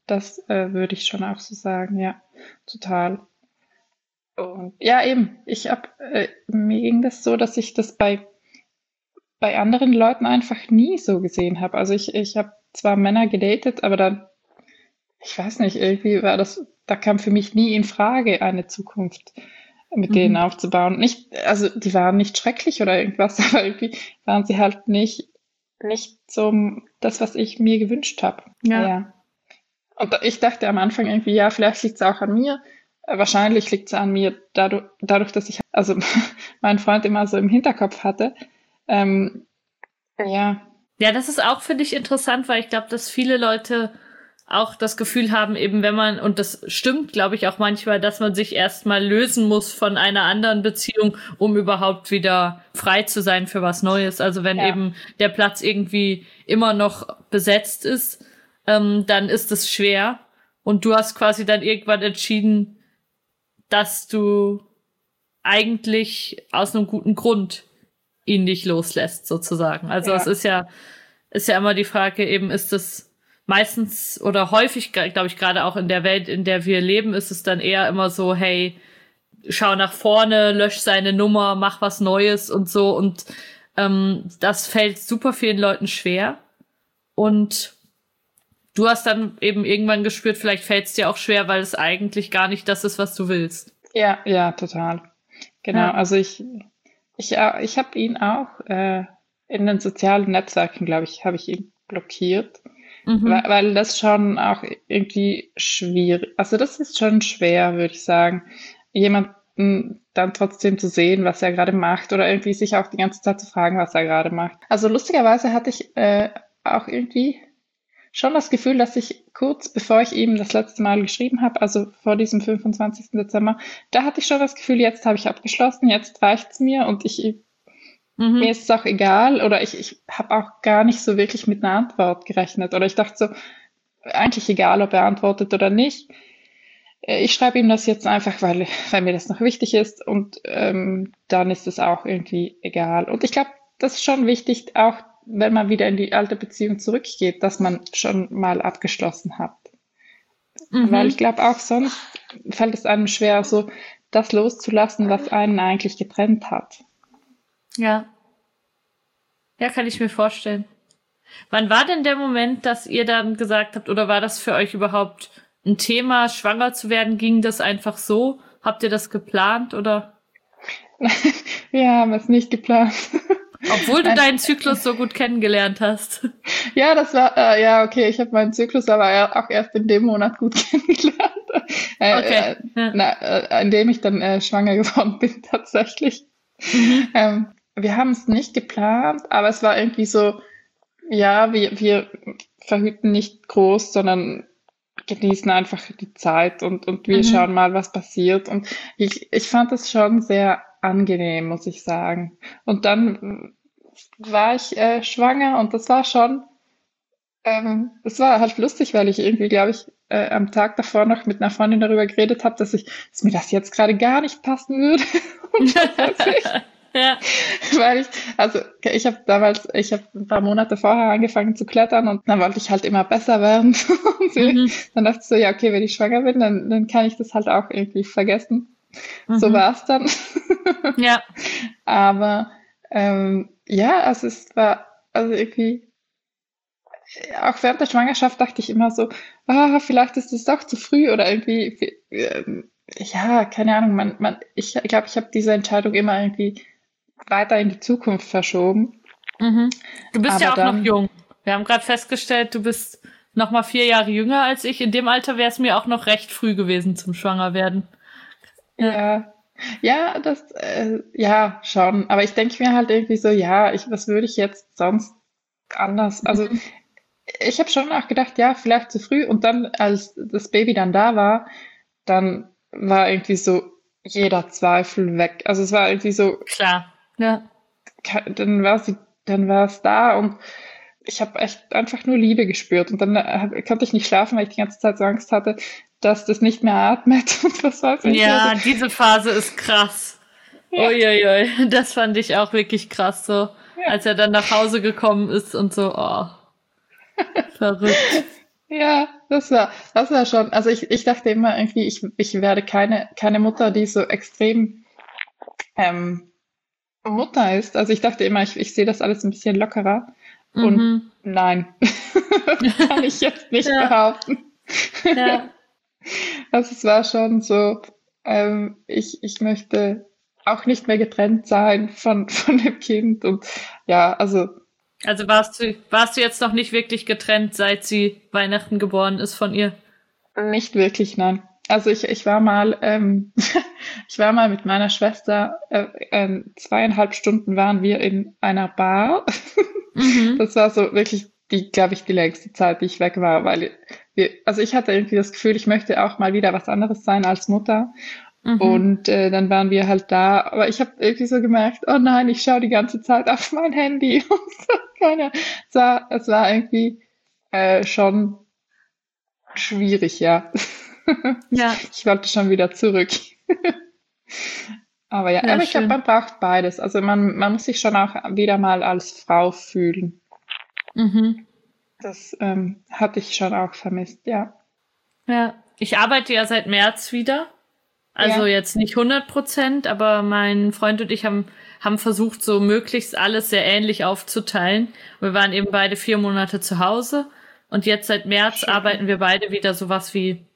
Das würde ich schon auch so sagen, ja, total. Und ja, eben, mir ging das so, dass ich das bei anderen Leuten einfach nie so gesehen habe. Also ich habe zwar Männer gedatet, aber dann, ich weiß nicht, irgendwie da kam für mich nie in Frage, eine Zukunft mit denen aufzubauen. Also die waren nicht schrecklich oder irgendwas, aber irgendwie waren sie halt nicht so das, was ich mir gewünscht habe. Ja. Ja. Und ich dachte am Anfang irgendwie, ja, vielleicht liegt es auch an mir. Wahrscheinlich liegt es an mir dadurch, dass ich also meinen Freund immer so im Hinterkopf hatte. Ja. Ja, das ist auch, finde ich, interessant, weil ich glaube, dass viele Leute auch das Gefühl haben, eben wenn man, und das stimmt, glaube ich, auch manchmal, dass man sich erstmal lösen muss von einer anderen Beziehung, um überhaupt wieder frei zu sein für was Neues. Also wenn eben der Platz irgendwie immer noch besetzt ist, dann ist es schwer. Und du hast quasi dann irgendwann entschieden, dass du eigentlich aus einem guten Grund ihn nicht loslässt, sozusagen. Also es ist ja immer die Frage, eben ist es meistens oder häufig, glaube ich, gerade auch in der Welt, in der wir leben, ist es dann eher immer so, hey, schau nach vorne, lösch seine Nummer, mach was Neues und so. Und das fällt super vielen Leuten schwer. Und du hast dann eben irgendwann gespürt, vielleicht fällt es dir auch schwer, weil es eigentlich gar nicht das ist, was du willst. Ja, total. Genau, Ja. also ich habe ihn auch in den sozialen Netzwerken, glaube ich, habe ich ihn blockiert. Weil das schon auch irgendwie schwierig, also das ist schon schwer, würde ich sagen, jemanden dann trotzdem zu sehen, was er gerade macht oder irgendwie sich auch die ganze Zeit zu fragen, was er gerade macht. Also lustigerweise hatte ich auch irgendwie schon das Gefühl, dass ich kurz bevor ich ihm das letzte Mal geschrieben habe, also vor diesem 25. Dezember, da hatte ich schon das Gefühl, jetzt habe ich abgeschlossen, jetzt reicht's mir und mir ist es auch egal oder ich habe auch gar nicht so wirklich mit einer Antwort gerechnet oder ich dachte so, eigentlich egal, ob er antwortet oder nicht. Ich schreibe ihm das jetzt einfach, weil mir das noch wichtig ist und dann ist es auch irgendwie egal. Und ich glaube, das ist schon wichtig, auch wenn man wieder in die alte Beziehung zurückgeht, dass man schon mal abgeschlossen hat. Weil ich glaube, auch sonst fällt es einem schwer, so das loszulassen, was einen eigentlich getrennt hat. Ja. Ja, kann ich mir vorstellen. Wann war denn der Moment, dass ihr dann gesagt habt, oder war das für euch überhaupt ein Thema, schwanger zu werden? Ging das einfach so? Habt ihr das geplant, oder? Wir haben es nicht geplant. Obwohl du deinen Zyklus so gut kennengelernt hast. Ja, das war, ja, okay, ich habe meinen Zyklus aber auch erst in dem Monat gut kennengelernt. Okay. In dem ich dann schwanger geworden bin, tatsächlich. Wir haben es nicht geplant, aber es war irgendwie so, ja, wir verhüten nicht groß, sondern genießen einfach die Zeit und wir schauen mal, was passiert. Und ich fand das schon sehr angenehm, muss ich sagen. Und dann war ich schwanger und das war schon, das war halt lustig, weil ich irgendwie, glaube ich, am Tag davor noch mit einer Freundin darüber geredet habe, dass mir das jetzt gerade gar nicht passen würde. Und ja. Weil ich habe ein paar Monate vorher angefangen zu klettern und dann wollte ich halt immer besser werden. Dann dachte ich so, ja, okay, wenn ich schwanger bin, dann kann ich das halt auch irgendwie vergessen. So war es dann. Ja. Aber ja, also es war also irgendwie, auch während der Schwangerschaft dachte ich immer so, vielleicht ist es doch zu früh oder irgendwie, ja, keine Ahnung, ich glaube, ich habe diese Entscheidung immer irgendwie weiter in die Zukunft verschoben. Du bist Aber ja auch dann, noch jung. Wir haben gerade festgestellt, du bist noch mal 4 Jahre jünger als ich. In dem Alter wäre es mir auch noch recht früh gewesen zum Schwangerwerden. Ja, ja, schon. Aber ich denke mir halt irgendwie so, ja, was würde ich jetzt sonst anders? Also ich habe schon auch gedacht, ja, vielleicht zu früh. Und dann, als das Baby dann da war, dann war irgendwie so jeder Zweifel weg. Also es war irgendwie so, Klar. Ja. dann war es da und ich habe echt einfach nur Liebe gespürt. Und dann konnte ich nicht schlafen, weil ich die ganze Zeit so Angst hatte, dass das nicht mehr atmet und was weiß ich. Ja, Also, diese Phase ist krass. Ja. Uiuiui, das fand ich auch wirklich krass, so, als er dann nach Hause gekommen ist und so, verrückt. Ja, das war schon, also ich dachte immer irgendwie, ich werde keine Mutter, die so extrem ähm, Mutter ist. Also ich dachte immer, ich sehe das alles ein bisschen lockerer. Und Mhm. nein, kann ich jetzt nicht Ja, behaupten. ja. Also es war schon so, ich möchte auch nicht mehr getrennt sein von dem Kind. Und ja, also Also warst du jetzt noch nicht wirklich getrennt, seit sie Weihnachten geboren ist von ihr? nicht wirklich, nein. Also ich war mal, ich war mal mit meiner Schwester, 2,5 Stunden waren wir in einer Bar. Mhm. Das war so wirklich glaube ich, die längste Zeit, die ich weg war, weil also ich hatte irgendwie das Gefühl, ich möchte auch mal wieder was anderes sein als Mutter. Mhm. Und dann waren wir halt da, aber ich habe irgendwie so gemerkt, oh nein, ich schaue die ganze Zeit auf mein Handy. Und so, es war irgendwie schon schwierig, ja. Ja, Ich wollte schon wieder zurück. Aber ja, ja, aber ich glaube, man schön. braucht beides. Also man muss sich schon auch wieder mal als Frau fühlen. Mhm. Das hatte ich schon auch vermisst, ja. Ja. Ich arbeite ja seit März wieder. Also Ja, jetzt nicht 100%, aber mein Freund und ich haben versucht, so möglichst alles sehr ähnlich aufzuteilen. Wir waren eben beide 4 Monate zu Hause und jetzt seit März arbeiten schön. wir beide wieder sowas wie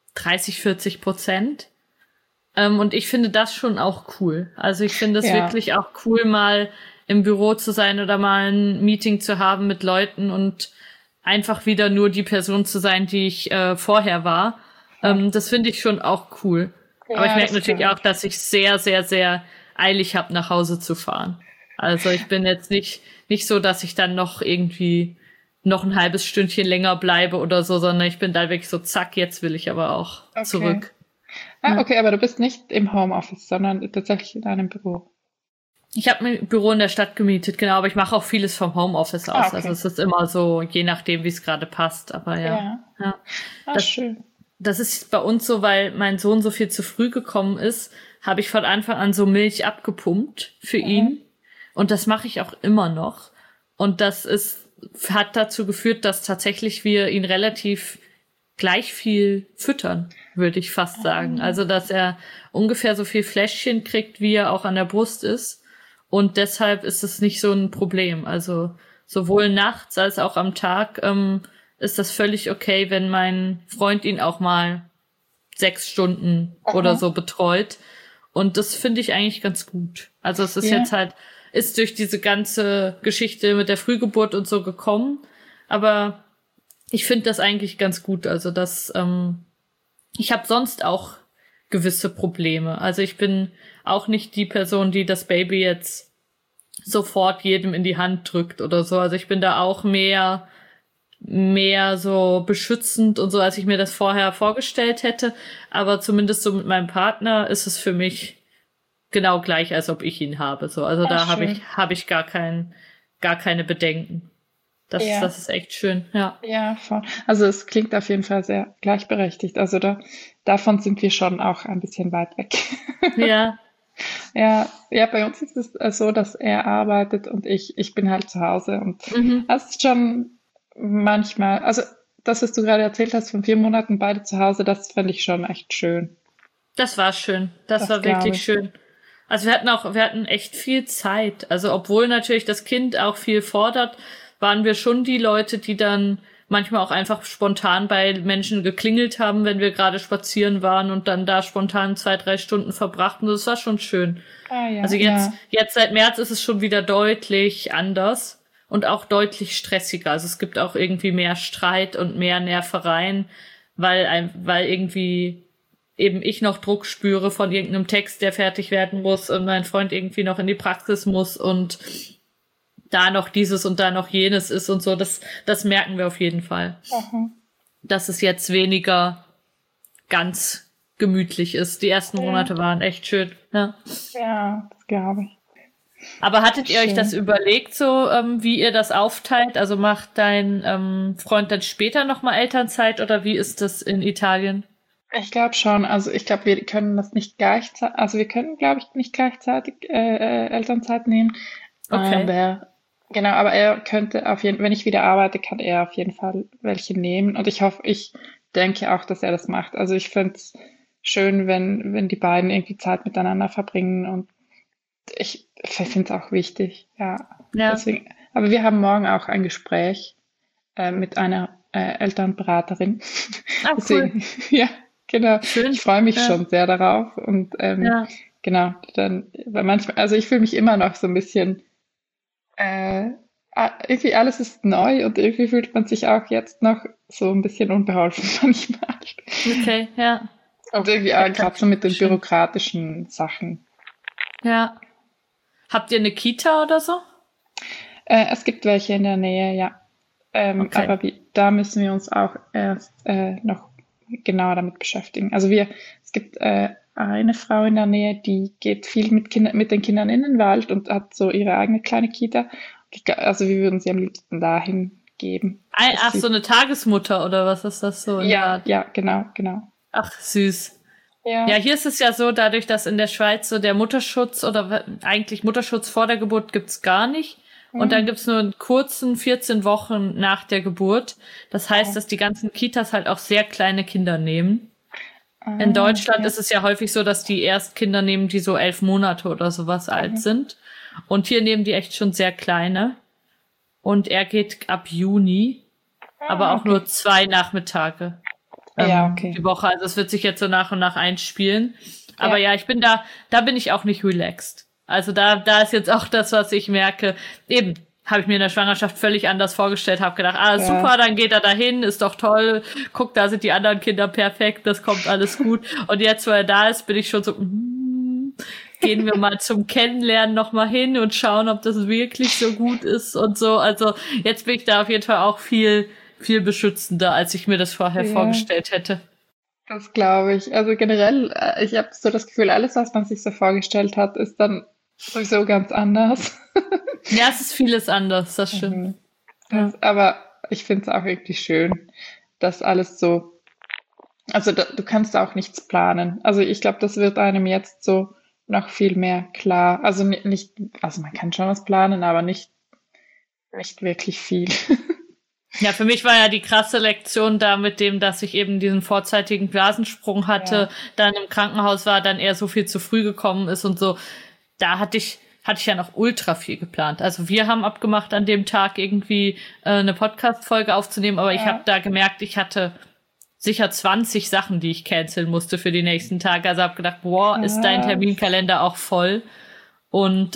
30-40%. Und ich finde das schon auch cool. Also ich finde es Ja, wirklich auch cool, mal im Büro zu sein oder mal ein Meeting zu haben mit Leuten und einfach wieder nur die Person zu sein, die ich vorher war. voll. Das finde ich schon auch cool. Aber ich Ja, merke das natürlich glaube auch, ich. dass ich sehr, sehr, sehr eilig habe, nach Hause zu fahren. Also ich bin jetzt nicht so, dass ich dann noch irgendwie noch ein halbes Stündchen länger bleibe oder so, sondern ich bin da wirklich so, zack, jetzt will ich aber auch Okay. zurück. Ah, Ja. okay, aber du bist nicht im Homeoffice, sondern tatsächlich in einem Büro. Ich habe mir ein Büro in der Stadt gemietet, genau, aber ich mache auch vieles vom Homeoffice Ah, aus. Also okay. es ist immer so, je nachdem, wie es gerade passt. Aber ja, Ja. ja. Ah, Das, schön. das ist bei uns so, weil mein Sohn so viel zu früh gekommen ist, habe ich von Anfang an so Milch abgepumpt für Mhm. ihn. Und das mache ich auch immer noch. Und hat dazu geführt, dass tatsächlich wir ihn relativ gleich viel füttern, würde ich fast sagen. Also, dass er ungefähr so viel Fläschchen kriegt, wie er auch an der Brust ist. Und deshalb ist es nicht so ein Problem. Also, sowohl nachts als auch am Tag, ist das völlig okay, wenn mein Freund ihn auch mal 6 Stunden oder Aha. so betreut. Und das finde ich eigentlich ganz gut. Also es ist Ja. jetzt halt, ist durch diese ganze Geschichte mit der Frühgeburt und so gekommen. Aber ich finde das eigentlich ganz gut. Also ich habe sonst auch gewisse Probleme. Also ich bin auch nicht die Person, die das Baby jetzt sofort jedem in die Hand drückt oder so. Also ich bin da auch mehr so beschützend und so, als ich mir das vorher vorgestellt hätte. Aber zumindest so mit meinem Partner ist es für mich genau gleich, als ob ich ihn habe. So, also Ah, da schön. habe ich gar keine Bedenken. Ja. Das ist echt schön, ja. Ja, voll. Also es klingt auf jeden Fall sehr gleichberechtigt. Also davon sind wir schon auch ein bisschen weit weg. Ja, Ja, ja, bei uns ist es so, dass er arbeitet und ich bin halt zu Hause und mhm. das ist schon manchmal, also das, was du gerade erzählt hast, von 4 Monaten beide zu Hause, das fände ich schon echt schön. Das war schön. Das Das war glaube wirklich ich. schön. Also wir hatten echt viel Zeit. Also obwohl natürlich das Kind auch viel fordert, waren wir schon die Leute, die dann manchmal auch einfach spontan bei Menschen geklingelt haben, wenn wir gerade spazieren waren und dann da spontan 2, 3 Stunden verbrachten. Das war schon schön. Ah ja, Also ja. jetzt seit März ist es schon wieder deutlich anders und auch deutlich stressiger. Also es gibt auch irgendwie mehr Streit und mehr Nervereien, weil irgendwie eben ich noch Druck spüre von irgendeinem Text, der fertig werden muss und mein Freund irgendwie noch in die Praxis muss und da noch dieses und da noch jenes ist und so. Das merken wir auf jeden Fall. Aha. Dass es jetzt weniger ganz gemütlich ist. Die ersten Ja, Monate waren echt schön. Ja. ja, das glaube ich. Aber hattet ihr euch das Schön. überlegt, so wie ihr das aufteilt? Also macht dein Freund dann später nochmal Elternzeit oder wie ist das in Italien? Ich glaube schon, also ich glaube, wir können das nicht gleichzeitig, also wir können, glaube ich, nicht gleichzeitig Elternzeit nehmen, Okay. aber Genau, aber er könnte wenn ich wieder arbeite, kann er auf jeden Fall welche nehmen. Und ich denke auch, dass er das macht. Also ich finde es schön, wenn die beiden irgendwie Zeit miteinander verbringen und ich finde es auch wichtig, ja. Ja. Deswegen, aber wir haben morgen auch ein Gespräch mit einer Elternberaterin. Ah, cool. Deswegen, ja, genau. Schön. Ich freue mich Ja. schon sehr darauf. Und Ja. genau, weil manchmal, also ich fühle mich immer noch so ein bisschen, irgendwie alles ist neu und irgendwie fühlt man sich auch jetzt noch so ein bisschen unbeholfen manchmal. Okay, ja. Und irgendwie Ja, gerade so mit den schön. bürokratischen Sachen. Ja. Habt ihr eine Kita oder so? Es gibt welche in der Nähe, ja. Okay. Aber da müssen wir uns auch erst noch genauer damit beschäftigen. Also es gibt eine Frau in der Nähe, die geht viel mit den Kindern in den Wald und hat so ihre eigene kleine Kita. Also wir würden sie am liebsten dahin geben. Ach, so eine Tagesmutter oder was ist das so? Ja, genau. Ach, süß. Ja. Ja, hier ist es ja so, dadurch, dass in der Schweiz so der Mutterschutz oder eigentlich Mutterschutz vor der Geburt gibt's gar nicht. Und dann gibt's nur einen kurzen 14 Wochen nach der Geburt. Das heißt, dass die ganzen Kitas halt auch sehr kleine Kinder nehmen. In Deutschland ist es ja häufig so, dass die erst Kinder nehmen, die so 11 Monate oder sowas alt sind. Und hier nehmen die echt schon sehr kleine. Und er geht ab Juni, aber auch nur 2 Nachmittage die Woche. Also es wird sich jetzt so nach und nach einspielen. Aber ja, ich bin da bin ich auch nicht relaxed. Also da ist jetzt auch das, was ich merke. Eben, habe ich mir in der Schwangerschaft völlig anders vorgestellt, habe gedacht, super, dann geht er dahin, ist doch toll. Guck, da sind die anderen Kinder perfekt, das kommt alles gut. Und jetzt, wo er da ist, bin ich schon so, gehen wir mal zum Kennenlernen nochmal hin und schauen, ob das wirklich so gut ist und so. Also jetzt bin ich da auf jeden Fall auch viel beschützender, als ich mir das vorher vorgestellt hätte. Das glaube ich. Also generell, ich habe so das Gefühl, alles, was man sich so vorgestellt hat, ist dann sowieso ganz anders. Ja, es ist vieles anders, das stimmt. Aber ich finde es auch irgendwie schön, dass alles so, also du kannst auch nichts planen. Also ich glaube, das wird einem jetzt so noch viel mehr klar. Also nicht, also man kann schon was planen, aber nicht wirklich viel. Ja, für mich war ja die krasse Lektion da mit dem, dass ich eben diesen vorzeitigen Blasensprung hatte, dann im Krankenhaus war, dann eher so viel zu früh gekommen ist und so. Da hatte ich ja noch ultra viel geplant. Also wir haben abgemacht, an dem Tag irgendwie eine Podcast-Folge aufzunehmen, aber ich habe da gemerkt, ich hatte sicher 20 Sachen, die ich canceln musste für die nächsten Tage. Also habe gedacht, boah, ist dein Terminkalender auch voll? Und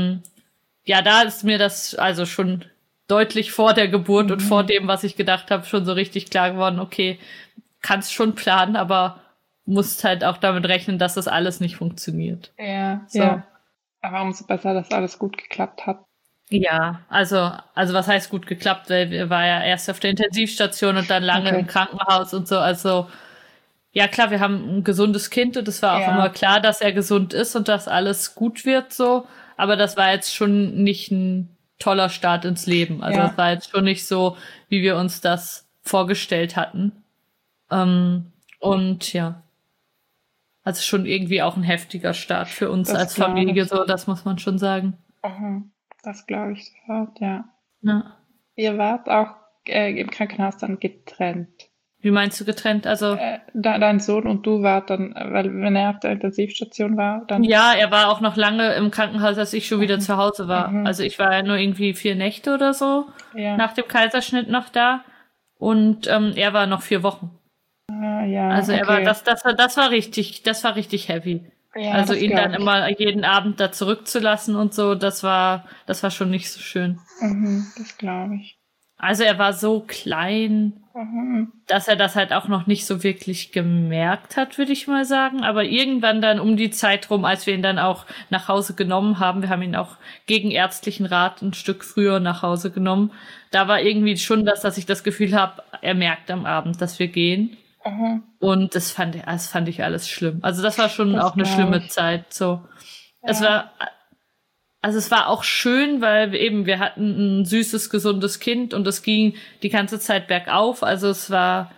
ja, da ist mir das also schon deutlich vor der Geburt und vor dem, was ich gedacht habe, schon so richtig klar geworden, okay, kannst schon planen, aber musst halt auch damit rechnen, dass das alles nicht funktioniert. Ja, so. Ja. Aber umso besser, dass alles gut geklappt hat. Ja, also was heißt gut geklappt, weil wir war ja erst auf der Intensivstation und dann lange im Krankenhaus und so, also ja klar, wir haben ein gesundes Kind und es war auch immer klar, dass er gesund ist und dass alles gut wird so, aber das war jetzt schon nicht ein toller Start ins Leben. Also das war jetzt schon nicht so, wie wir uns das vorgestellt hatten. Und ja. Also schon irgendwie auch ein heftiger Start für uns Das als Familie, so, das muss man schon sagen. Das glaube ich sofort, ja. Ihr wart auch im Krankenhaus dann getrennt. Wie meinst du getrennt? Also Dein Sohn und du wart dann, weil wenn er auf der Intensivstation war, dann... Ja, er war auch noch lange im Krankenhaus, als ich schon wieder zu Hause war. Also ich war ja nur irgendwie 4 Nächte oder so nach dem Kaiserschnitt noch da. Und er war noch 4 Wochen. Also er war, das war richtig heavy. Ja, also ihn dann immer jeden Abend da zurückzulassen und so, das war schon nicht so schön. Das glaube ich. Also er war so klein, dass er das halt auch noch nicht so wirklich gemerkt hat, würde ich mal sagen. Aber irgendwann dann um die Zeit rum, als wir ihn dann auch nach Hause genommen haben, wir haben ihn auch gegen ärztlichen Rat ein Stück früher nach Hause genommen, da war irgendwie schon dass ich das Gefühl habe, er merkt am Abend, dass wir gehen. Und das fand ich alles schlimm. Also das war schon auch eine schlimme Zeit. So, es war auch schön, weil wir hatten ein süßes, gesundes Kind und es ging die ganze Zeit bergauf. Also es war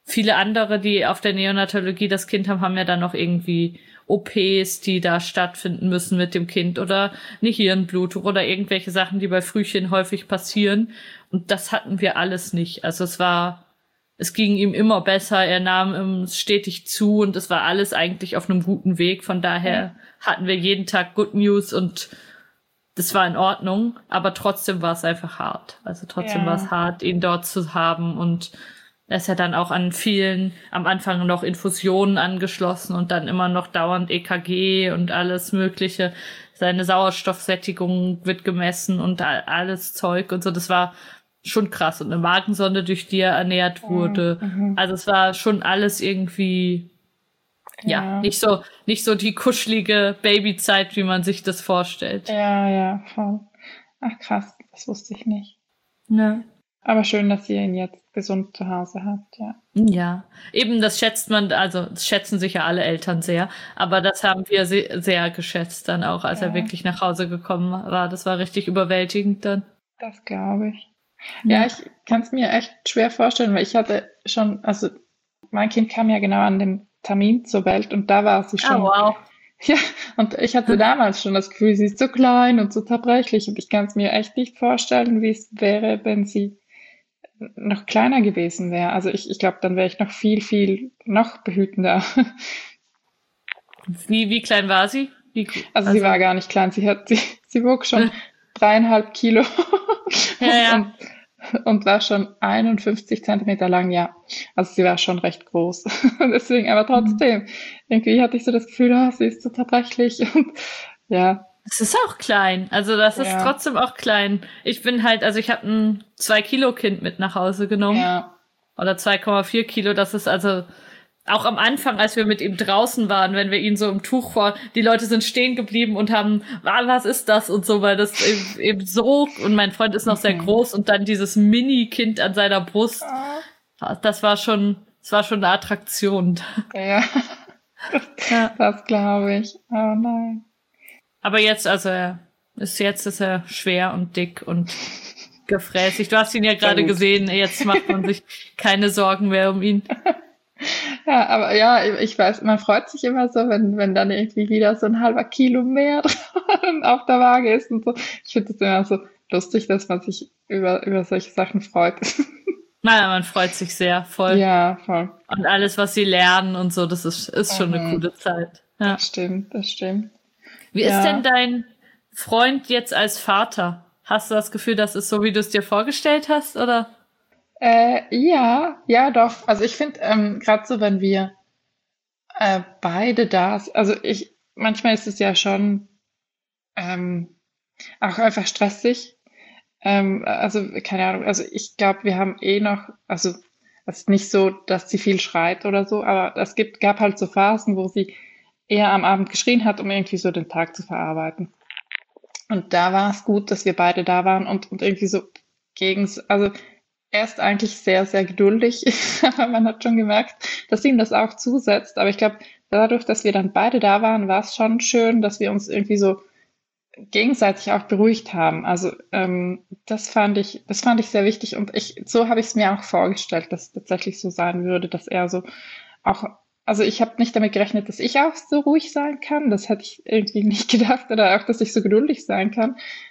viele andere, die auf der Neonatologie das Kind haben, haben ja dann noch irgendwie OPs, die da stattfinden müssen mit dem Kind oder eine Hirnblutung oder irgendwelche Sachen, die bei Frühchen häufig passieren. Und das hatten wir alles nicht. Also es ging ihm immer besser, er nahm stetig zu und es war alles eigentlich auf einem guten Weg. Von daher hatten wir jeden Tag Good News und das war in Ordnung, aber trotzdem war es einfach hart. Also trotzdem war es hart, ihn dort zu haben und er ist ja dann auch an vielen, am Anfang noch Infusionen angeschlossen und dann immer noch dauernd EKG und alles Mögliche. Seine Sauerstoffsättigung wird gemessen und alles Zeug und so. Das war schon krass. Und eine Magensonde, durch die er ernährt wurde. Also es war schon alles irgendwie, nicht so die kuschelige Babyzeit, wie man sich das vorstellt. Ja, voll. Ach krass, das wusste ich nicht. Ja. Aber schön, dass ihr ihn jetzt gesund zu Hause habt, ja. Ja, eben das das schätzen sicher alle Eltern sehr, aber das haben wir sehr geschätzt dann auch, als er wirklich nach Hause gekommen war. Das war richtig überwältigend dann. Das glaube ich. Ja, ich kann es mir echt schwer vorstellen, weil ich hatte schon, also mein Kind kam ja genau an dem Termin zur Welt und da war sie schon. Oh, wow. Ja, und ich hatte damals schon das Gefühl, sie ist so klein und so zerbrechlich und ich kann es mir echt nicht vorstellen, wie es wäre, wenn sie noch kleiner gewesen wäre. Also ich glaube, dann wäre ich noch viel noch behütender. Wie klein war sie? Also sie war gar nicht klein. Sie wog schon 3,5 Kilo und war schon 51 Zentimeter lang, ja. Also sie war schon recht groß. Deswegen, aber trotzdem, irgendwie hatte ich so das Gefühl, sie ist so zerbrechlich und ja. Es ist auch klein. Also das ist trotzdem auch klein. Ich bin halt, also ich habe ein 2-Kilo-Kind mit nach Hause genommen. Ja. Oder 2,4 Kilo. Das ist also auch am Anfang, als wir mit ihm draußen waren, wenn wir ihn so im Tuch die Leute sind stehen geblieben und haben, was ist das und so, weil das eben so, und mein Freund ist noch sehr groß und dann dieses Mini-Kind an seiner Brust. Das war schon eine Attraktion. Ja. Das glaube ich. Oh nein. Aber jetzt, also jetzt ist er schwer und dick und gefräßig. Du hast ihn ja gerade gesehen, jetzt macht man sich keine Sorgen mehr um ihn. Ja, aber ja, ich weiß, man freut sich immer so, wenn dann irgendwie wieder so ein halber Kilo mehr auf der Waage ist und so. Ich finde es immer so lustig, dass man sich über solche Sachen freut. Naja, man freut sich sehr, voll. Ja, voll. Und alles, was sie lernen und so, das ist schon eine coole Zeit. Ja. Das stimmt. Wie ist denn dein Freund jetzt als Vater? Hast du das Gefühl, das ist so, wie du es dir vorgestellt hast, oder? Ja, doch. Also ich finde, gerade so, wenn wir beide da sind, also manchmal ist es ja schon auch einfach stressig. Also keine Ahnung, also ich glaube, wir haben noch, also es ist nicht so, dass sie viel schreit oder so, aber es gab halt so Phasen, wo sie eher am Abend geschrien hat, um irgendwie so den Tag zu verarbeiten. Und da war es gut, dass wir beide da waren und irgendwie so also er ist eigentlich sehr, sehr geduldig, aber man hat schon gemerkt, dass ihm das auch zusetzt. Aber ich glaube, dadurch, dass wir dann beide da waren, war es schon schön, dass wir uns irgendwie so gegenseitig auch beruhigt haben. Also das fand ich sehr wichtig und so habe ich es mir auch vorgestellt, dass es tatsächlich so sein würde, dass er so auch, also ich habe nicht damit gerechnet, dass ich auch so ruhig sein kann. Das hätte ich irgendwie nicht gedacht oder auch, dass ich so geduldig sein kann.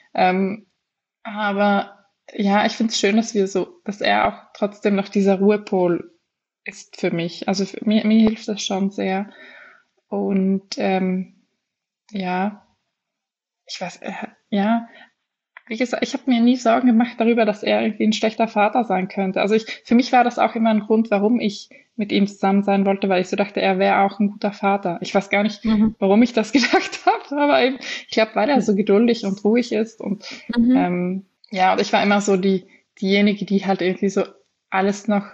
Aber ja, ich finde es schön, dass er auch trotzdem noch dieser Ruhepol ist für mich. Also mir hilft das schon sehr. Und ja, ich weiß, wie gesagt, ich habe mir nie Sorgen gemacht darüber, dass er irgendwie ein schlechter Vater sein könnte. Also für mich war das auch immer ein Grund, warum ich mit ihm zusammen sein wollte, weil ich so dachte, er wäre auch ein guter Vater. Ich weiß gar nicht, warum ich das gedacht habe, aber eben, ich glaube, weil er so geduldig und ruhig ist und ja, und ich war immer so diejenige, die halt irgendwie so alles noch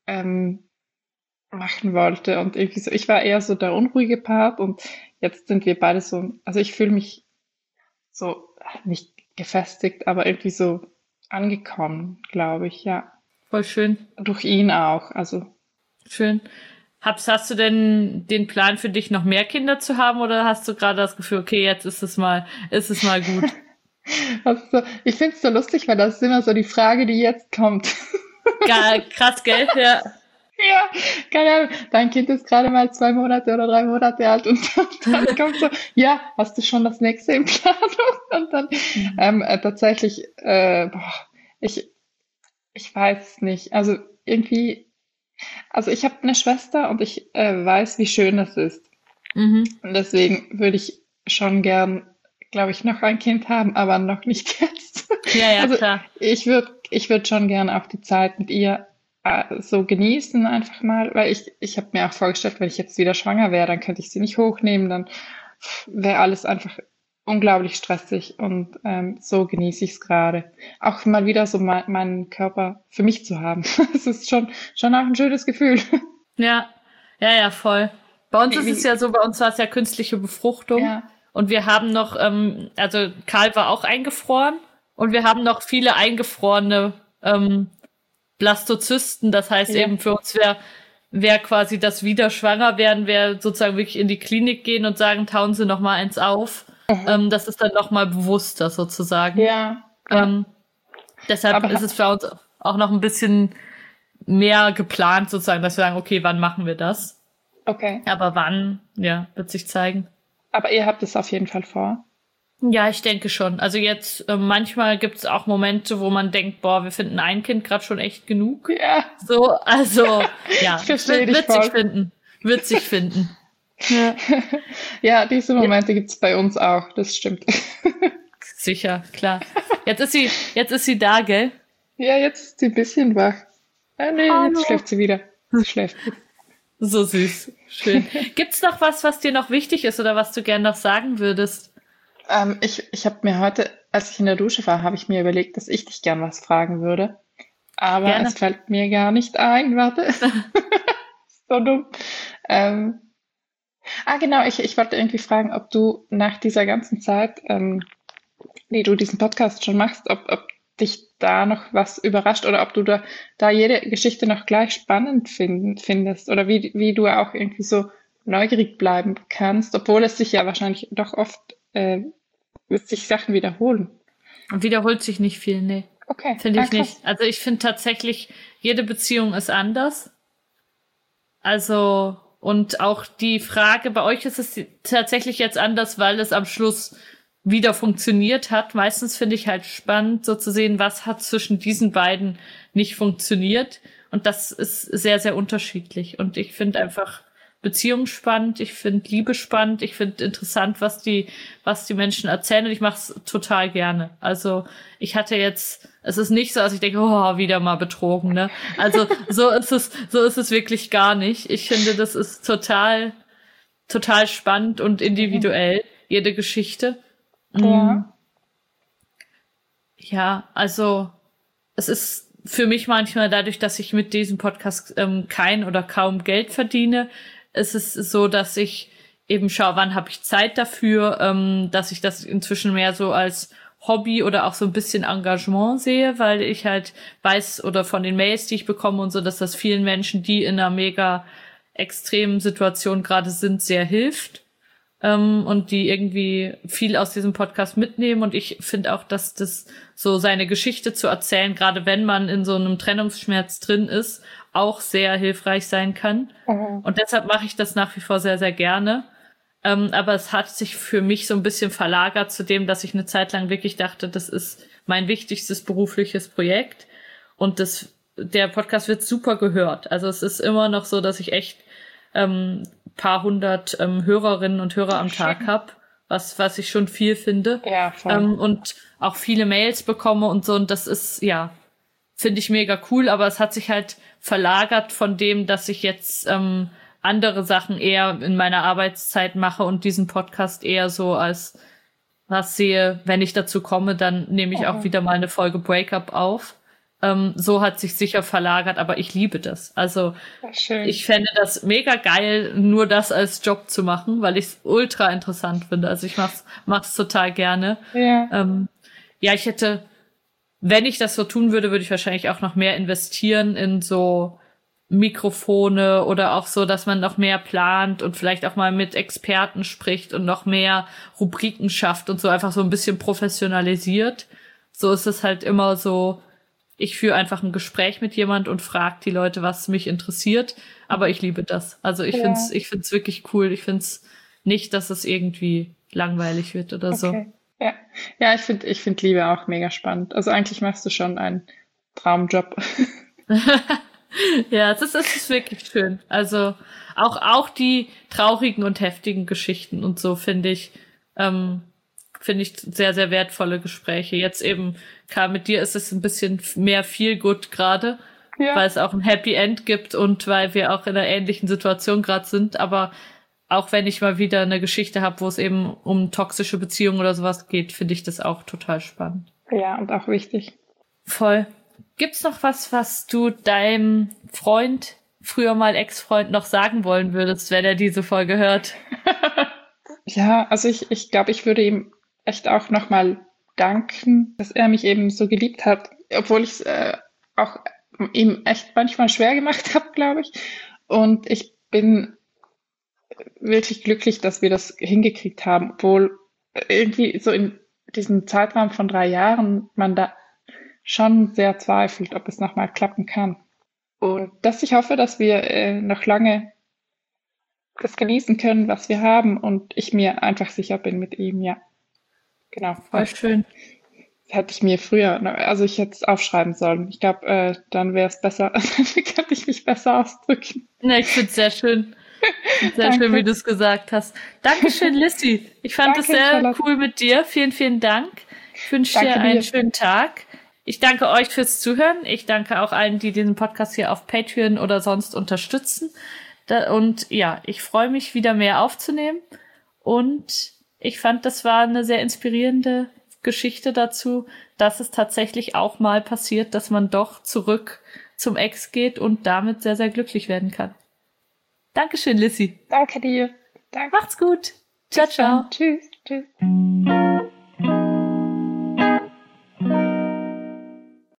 machen wollte und irgendwie so, ich war eher so der unruhige Part und jetzt sind wir beide so, also ich fühle mich so nicht gefestigt, aber irgendwie so angekommen, glaube ich, ja. Voll schön. Durch ihn auch, also. Schön. Hast du denn den Plan für dich, noch mehr Kinder zu haben oder hast du gerade das Gefühl, okay, jetzt ist es mal gut? Also, ich finde es so lustig, weil das ist immer so die Frage, die jetzt kommt. Geil, krass, gell? Ja. Ja, keine Ahnung. Dein Kind ist gerade mal 2 Monate oder 3 Monate alt und dann kommt so, ja, hast du schon das nächste in Planung? Und dann tatsächlich, boah, ich, ich weiß es nicht. Also irgendwie, also ich habe eine Schwester und ich weiß, wie schön das ist. Mhm. Und deswegen würde ich schon gern, glaube ich, noch ein Kind haben, aber noch nicht jetzt. Ja, ja, Also klar. ich würd schon gern auch die Zeit mit ihr so genießen einfach mal, weil ich habe mir auch vorgestellt, wenn ich jetzt wieder schwanger wäre, dann könnte ich sie nicht hochnehmen, dann wäre alles einfach unglaublich stressig und so genieße ich es gerade. Auch mal wieder so meinen Körper für mich zu haben. Es ist schon auch ein schönes Gefühl. Ja, ja, ja, voll. Bei uns Wie, ist es wie, ja so, bei uns war es ja künstliche Befruchtung ja. und wir haben noch, also Karl war auch eingefroren und wir haben noch viele eingefrorene Blastozysten. Das heißt Ja. eben für uns wäre quasi das wieder schwanger werden, wäre sozusagen wirklich in die Klinik gehen und sagen, tauen Sie noch mal eins auf. Das ist dann noch mal bewusster sozusagen. Ja, ja. Ähm, Deshalb Aber ist es für uns auch noch ein bisschen mehr geplant sozusagen, dass wir sagen, okay, wann machen wir das? okay. Aber wann, ja, wird sich zeigen. Aber ihr habt es auf jeden Fall vor. Ja, ich denke schon. Also jetzt, manchmal gibt es auch Momente, wo man denkt, boah, wir finden ein Kind gerade schon echt genug. Ja, So, also, ja, ich verstehe dich wird sich voll. finden. Wird sich finden. Ja, Ja, diese Momente gibt's bei uns auch, das stimmt. sicher, klar. Jetzt ist sie da, gell? Ja, jetzt ist sie ein bisschen wach. Nee, Hallo. jetzt schläft sie wieder. Sie schläft. So süß. Schön. Gibt's noch was dir noch wichtig ist oder was du gern noch sagen würdest? Ich habe mir heute, als ich in der Dusche war, habe ich mir überlegt, dass ich dich gern was fragen würde. Aber Gerne. es fällt mir gar nicht ein. Warte. So dumm. Ähm, genau, ich wollte irgendwie fragen, ob du nach dieser ganzen Zeit, die du diesen Podcast schon machst, ob dich da noch was überrascht oder ob du da jede Geschichte noch gleich spannend findest oder wie du auch irgendwie so neugierig bleiben kannst, obwohl es sich ja wahrscheinlich doch oft wird sich Sachen wiederholen. Und wiederholt sich nicht viel, nee. Okay, Finde ich krass. nicht. Also ich finde tatsächlich, jede Beziehung ist anders. Also, und auch die Frage, bei euch ist es tatsächlich jetzt anders, weil es am Schluss wieder funktioniert hat. Meistens finde ich halt spannend, so zu sehen, was hat zwischen diesen beiden nicht funktioniert. Und das ist sehr, sehr unterschiedlich. Und ich finde einfach Beziehung spannend, ich finde Liebe spannend, ich finde interessant, was die Menschen erzählen und ich mache es total gerne. Also ich hatte jetzt, es ist nicht so, dass ich denke, oh, wieder mal betrogen, ne? Also so ist es wirklich gar nicht. Ich finde, das ist total spannend und individuell, jede Geschichte. Ja. Ja, also es ist für mich manchmal dadurch, dass ich mit diesem Podcast kein oder kaum Geld verdiene, ist es so, dass ich eben schaue, wann habe ich Zeit dafür, dass ich das inzwischen mehr so als Hobby oder auch so ein bisschen Engagement sehe, weil ich halt weiß oder von den Mails, die ich bekomme und so, dass das vielen Menschen, die in einer mega extremen Situation gerade sind, sehr hilft. Und die irgendwie viel aus diesem Podcast mitnehmen. Und ich finde auch, dass das so seine Geschichte zu erzählen, gerade wenn man in so einem Trennungsschmerz drin ist, auch sehr hilfreich sein kann. Und deshalb mache ich das nach wie vor sehr, sehr gerne. Aber es hat sich für mich so ein bisschen verlagert zu dem, dass ich eine Zeit lang wirklich dachte, das ist mein wichtigstes berufliches Projekt. Und der Podcast wird super gehört. Also es ist immer noch so, dass ich echt paar hundert Hörerinnen und Hörer am Tag habe, was ich schon viel finde. Ja, voll. Und auch viele Mails bekomme und so. Und das ist, ja, finde ich mega cool. Aber es hat sich halt verlagert von dem, dass ich jetzt andere Sachen eher in meiner Arbeitszeit mache und diesen Podcast eher so als was sehe, wenn ich dazu komme, dann nehme ich auch wieder mal eine Folge Breakup auf. So hat sich sicher verlagert, aber ich liebe das. Also Schön. ich fände das mega geil, nur das als Job zu machen, weil ich es ultra interessant finde. Also ich mach's total gerne. Ja. Ja, ich hätte, wenn ich das so tun würde, würde ich wahrscheinlich auch noch mehr investieren in so Mikrofone oder auch so, dass man noch mehr plant und vielleicht auch mal mit Experten spricht und noch mehr Rubriken schafft und so einfach so ein bisschen professionalisiert. So ist es halt immer so ich führe einfach ein Gespräch mit jemand und frage die Leute, was mich interessiert. Aber ich liebe das. Also ich find's wirklich cool. Ich find's nicht, dass es irgendwie langweilig wird oder so. Okay. Ja, ich find Liebe auch mega spannend. Also eigentlich machst du schon einen Traumjob. Ja, es ist wirklich schön. Also auch die traurigen und heftigen Geschichten und so finde ich sehr, sehr wertvolle Gespräche. Jetzt eben, Karl, mit dir ist es ein bisschen mehr Feel-Good gerade, weil es auch ein Happy End gibt und weil wir auch in einer ähnlichen Situation gerade sind. Aber auch wenn ich mal wieder eine Geschichte habe, wo es eben um toxische Beziehungen oder sowas geht, finde ich das auch total spannend. Ja, und auch wichtig. Voll. Gibt's noch was du deinem Freund, früher mal Ex-Freund, noch sagen wollen würdest, wenn er diese Folge hört? Ja, also ich glaube, ich würde ihm echt auch nochmal danken, dass er mich eben so geliebt hat, obwohl ich es auch ihm echt manchmal schwer gemacht habe, glaube ich. Und ich bin wirklich glücklich, dass wir das hingekriegt haben, obwohl irgendwie so in diesem Zeitraum von 3 Jahren man da schon sehr zweifelt, ob es nochmal klappen kann. Und dass ich hoffe, dass wir noch lange das genießen können, was wir haben und ich mir einfach sicher bin mit ihm, ja. Genau. Voll schön. Das hätte ich mir früher, also ich hätte es aufschreiben sollen. Ich glaube, dann wäre es besser, dann könnte ich mich besser ausdrücken. Ne, ich finde es sehr schön. Sehr schön, wie du es gesagt hast. Dankeschön, Lissy. Ich fand es sehr Charlotte. Cool mit dir. Vielen, vielen Dank. Ich wünsche dir einen schönen Tag. Ich danke euch fürs Zuhören. Ich danke auch allen, die diesen Podcast hier auf Patreon oder sonst unterstützen. Und ja, ich freue mich, wieder mehr aufzunehmen. Und ich fand, das war eine sehr inspirierende Geschichte dazu, dass es tatsächlich auch mal passiert, dass man doch zurück zum Ex geht und damit sehr, sehr glücklich werden kann. Dankeschön, Lissy. Danke dir. Danke. Macht's gut. Ciao, ciao. Tschüss. Tschüss.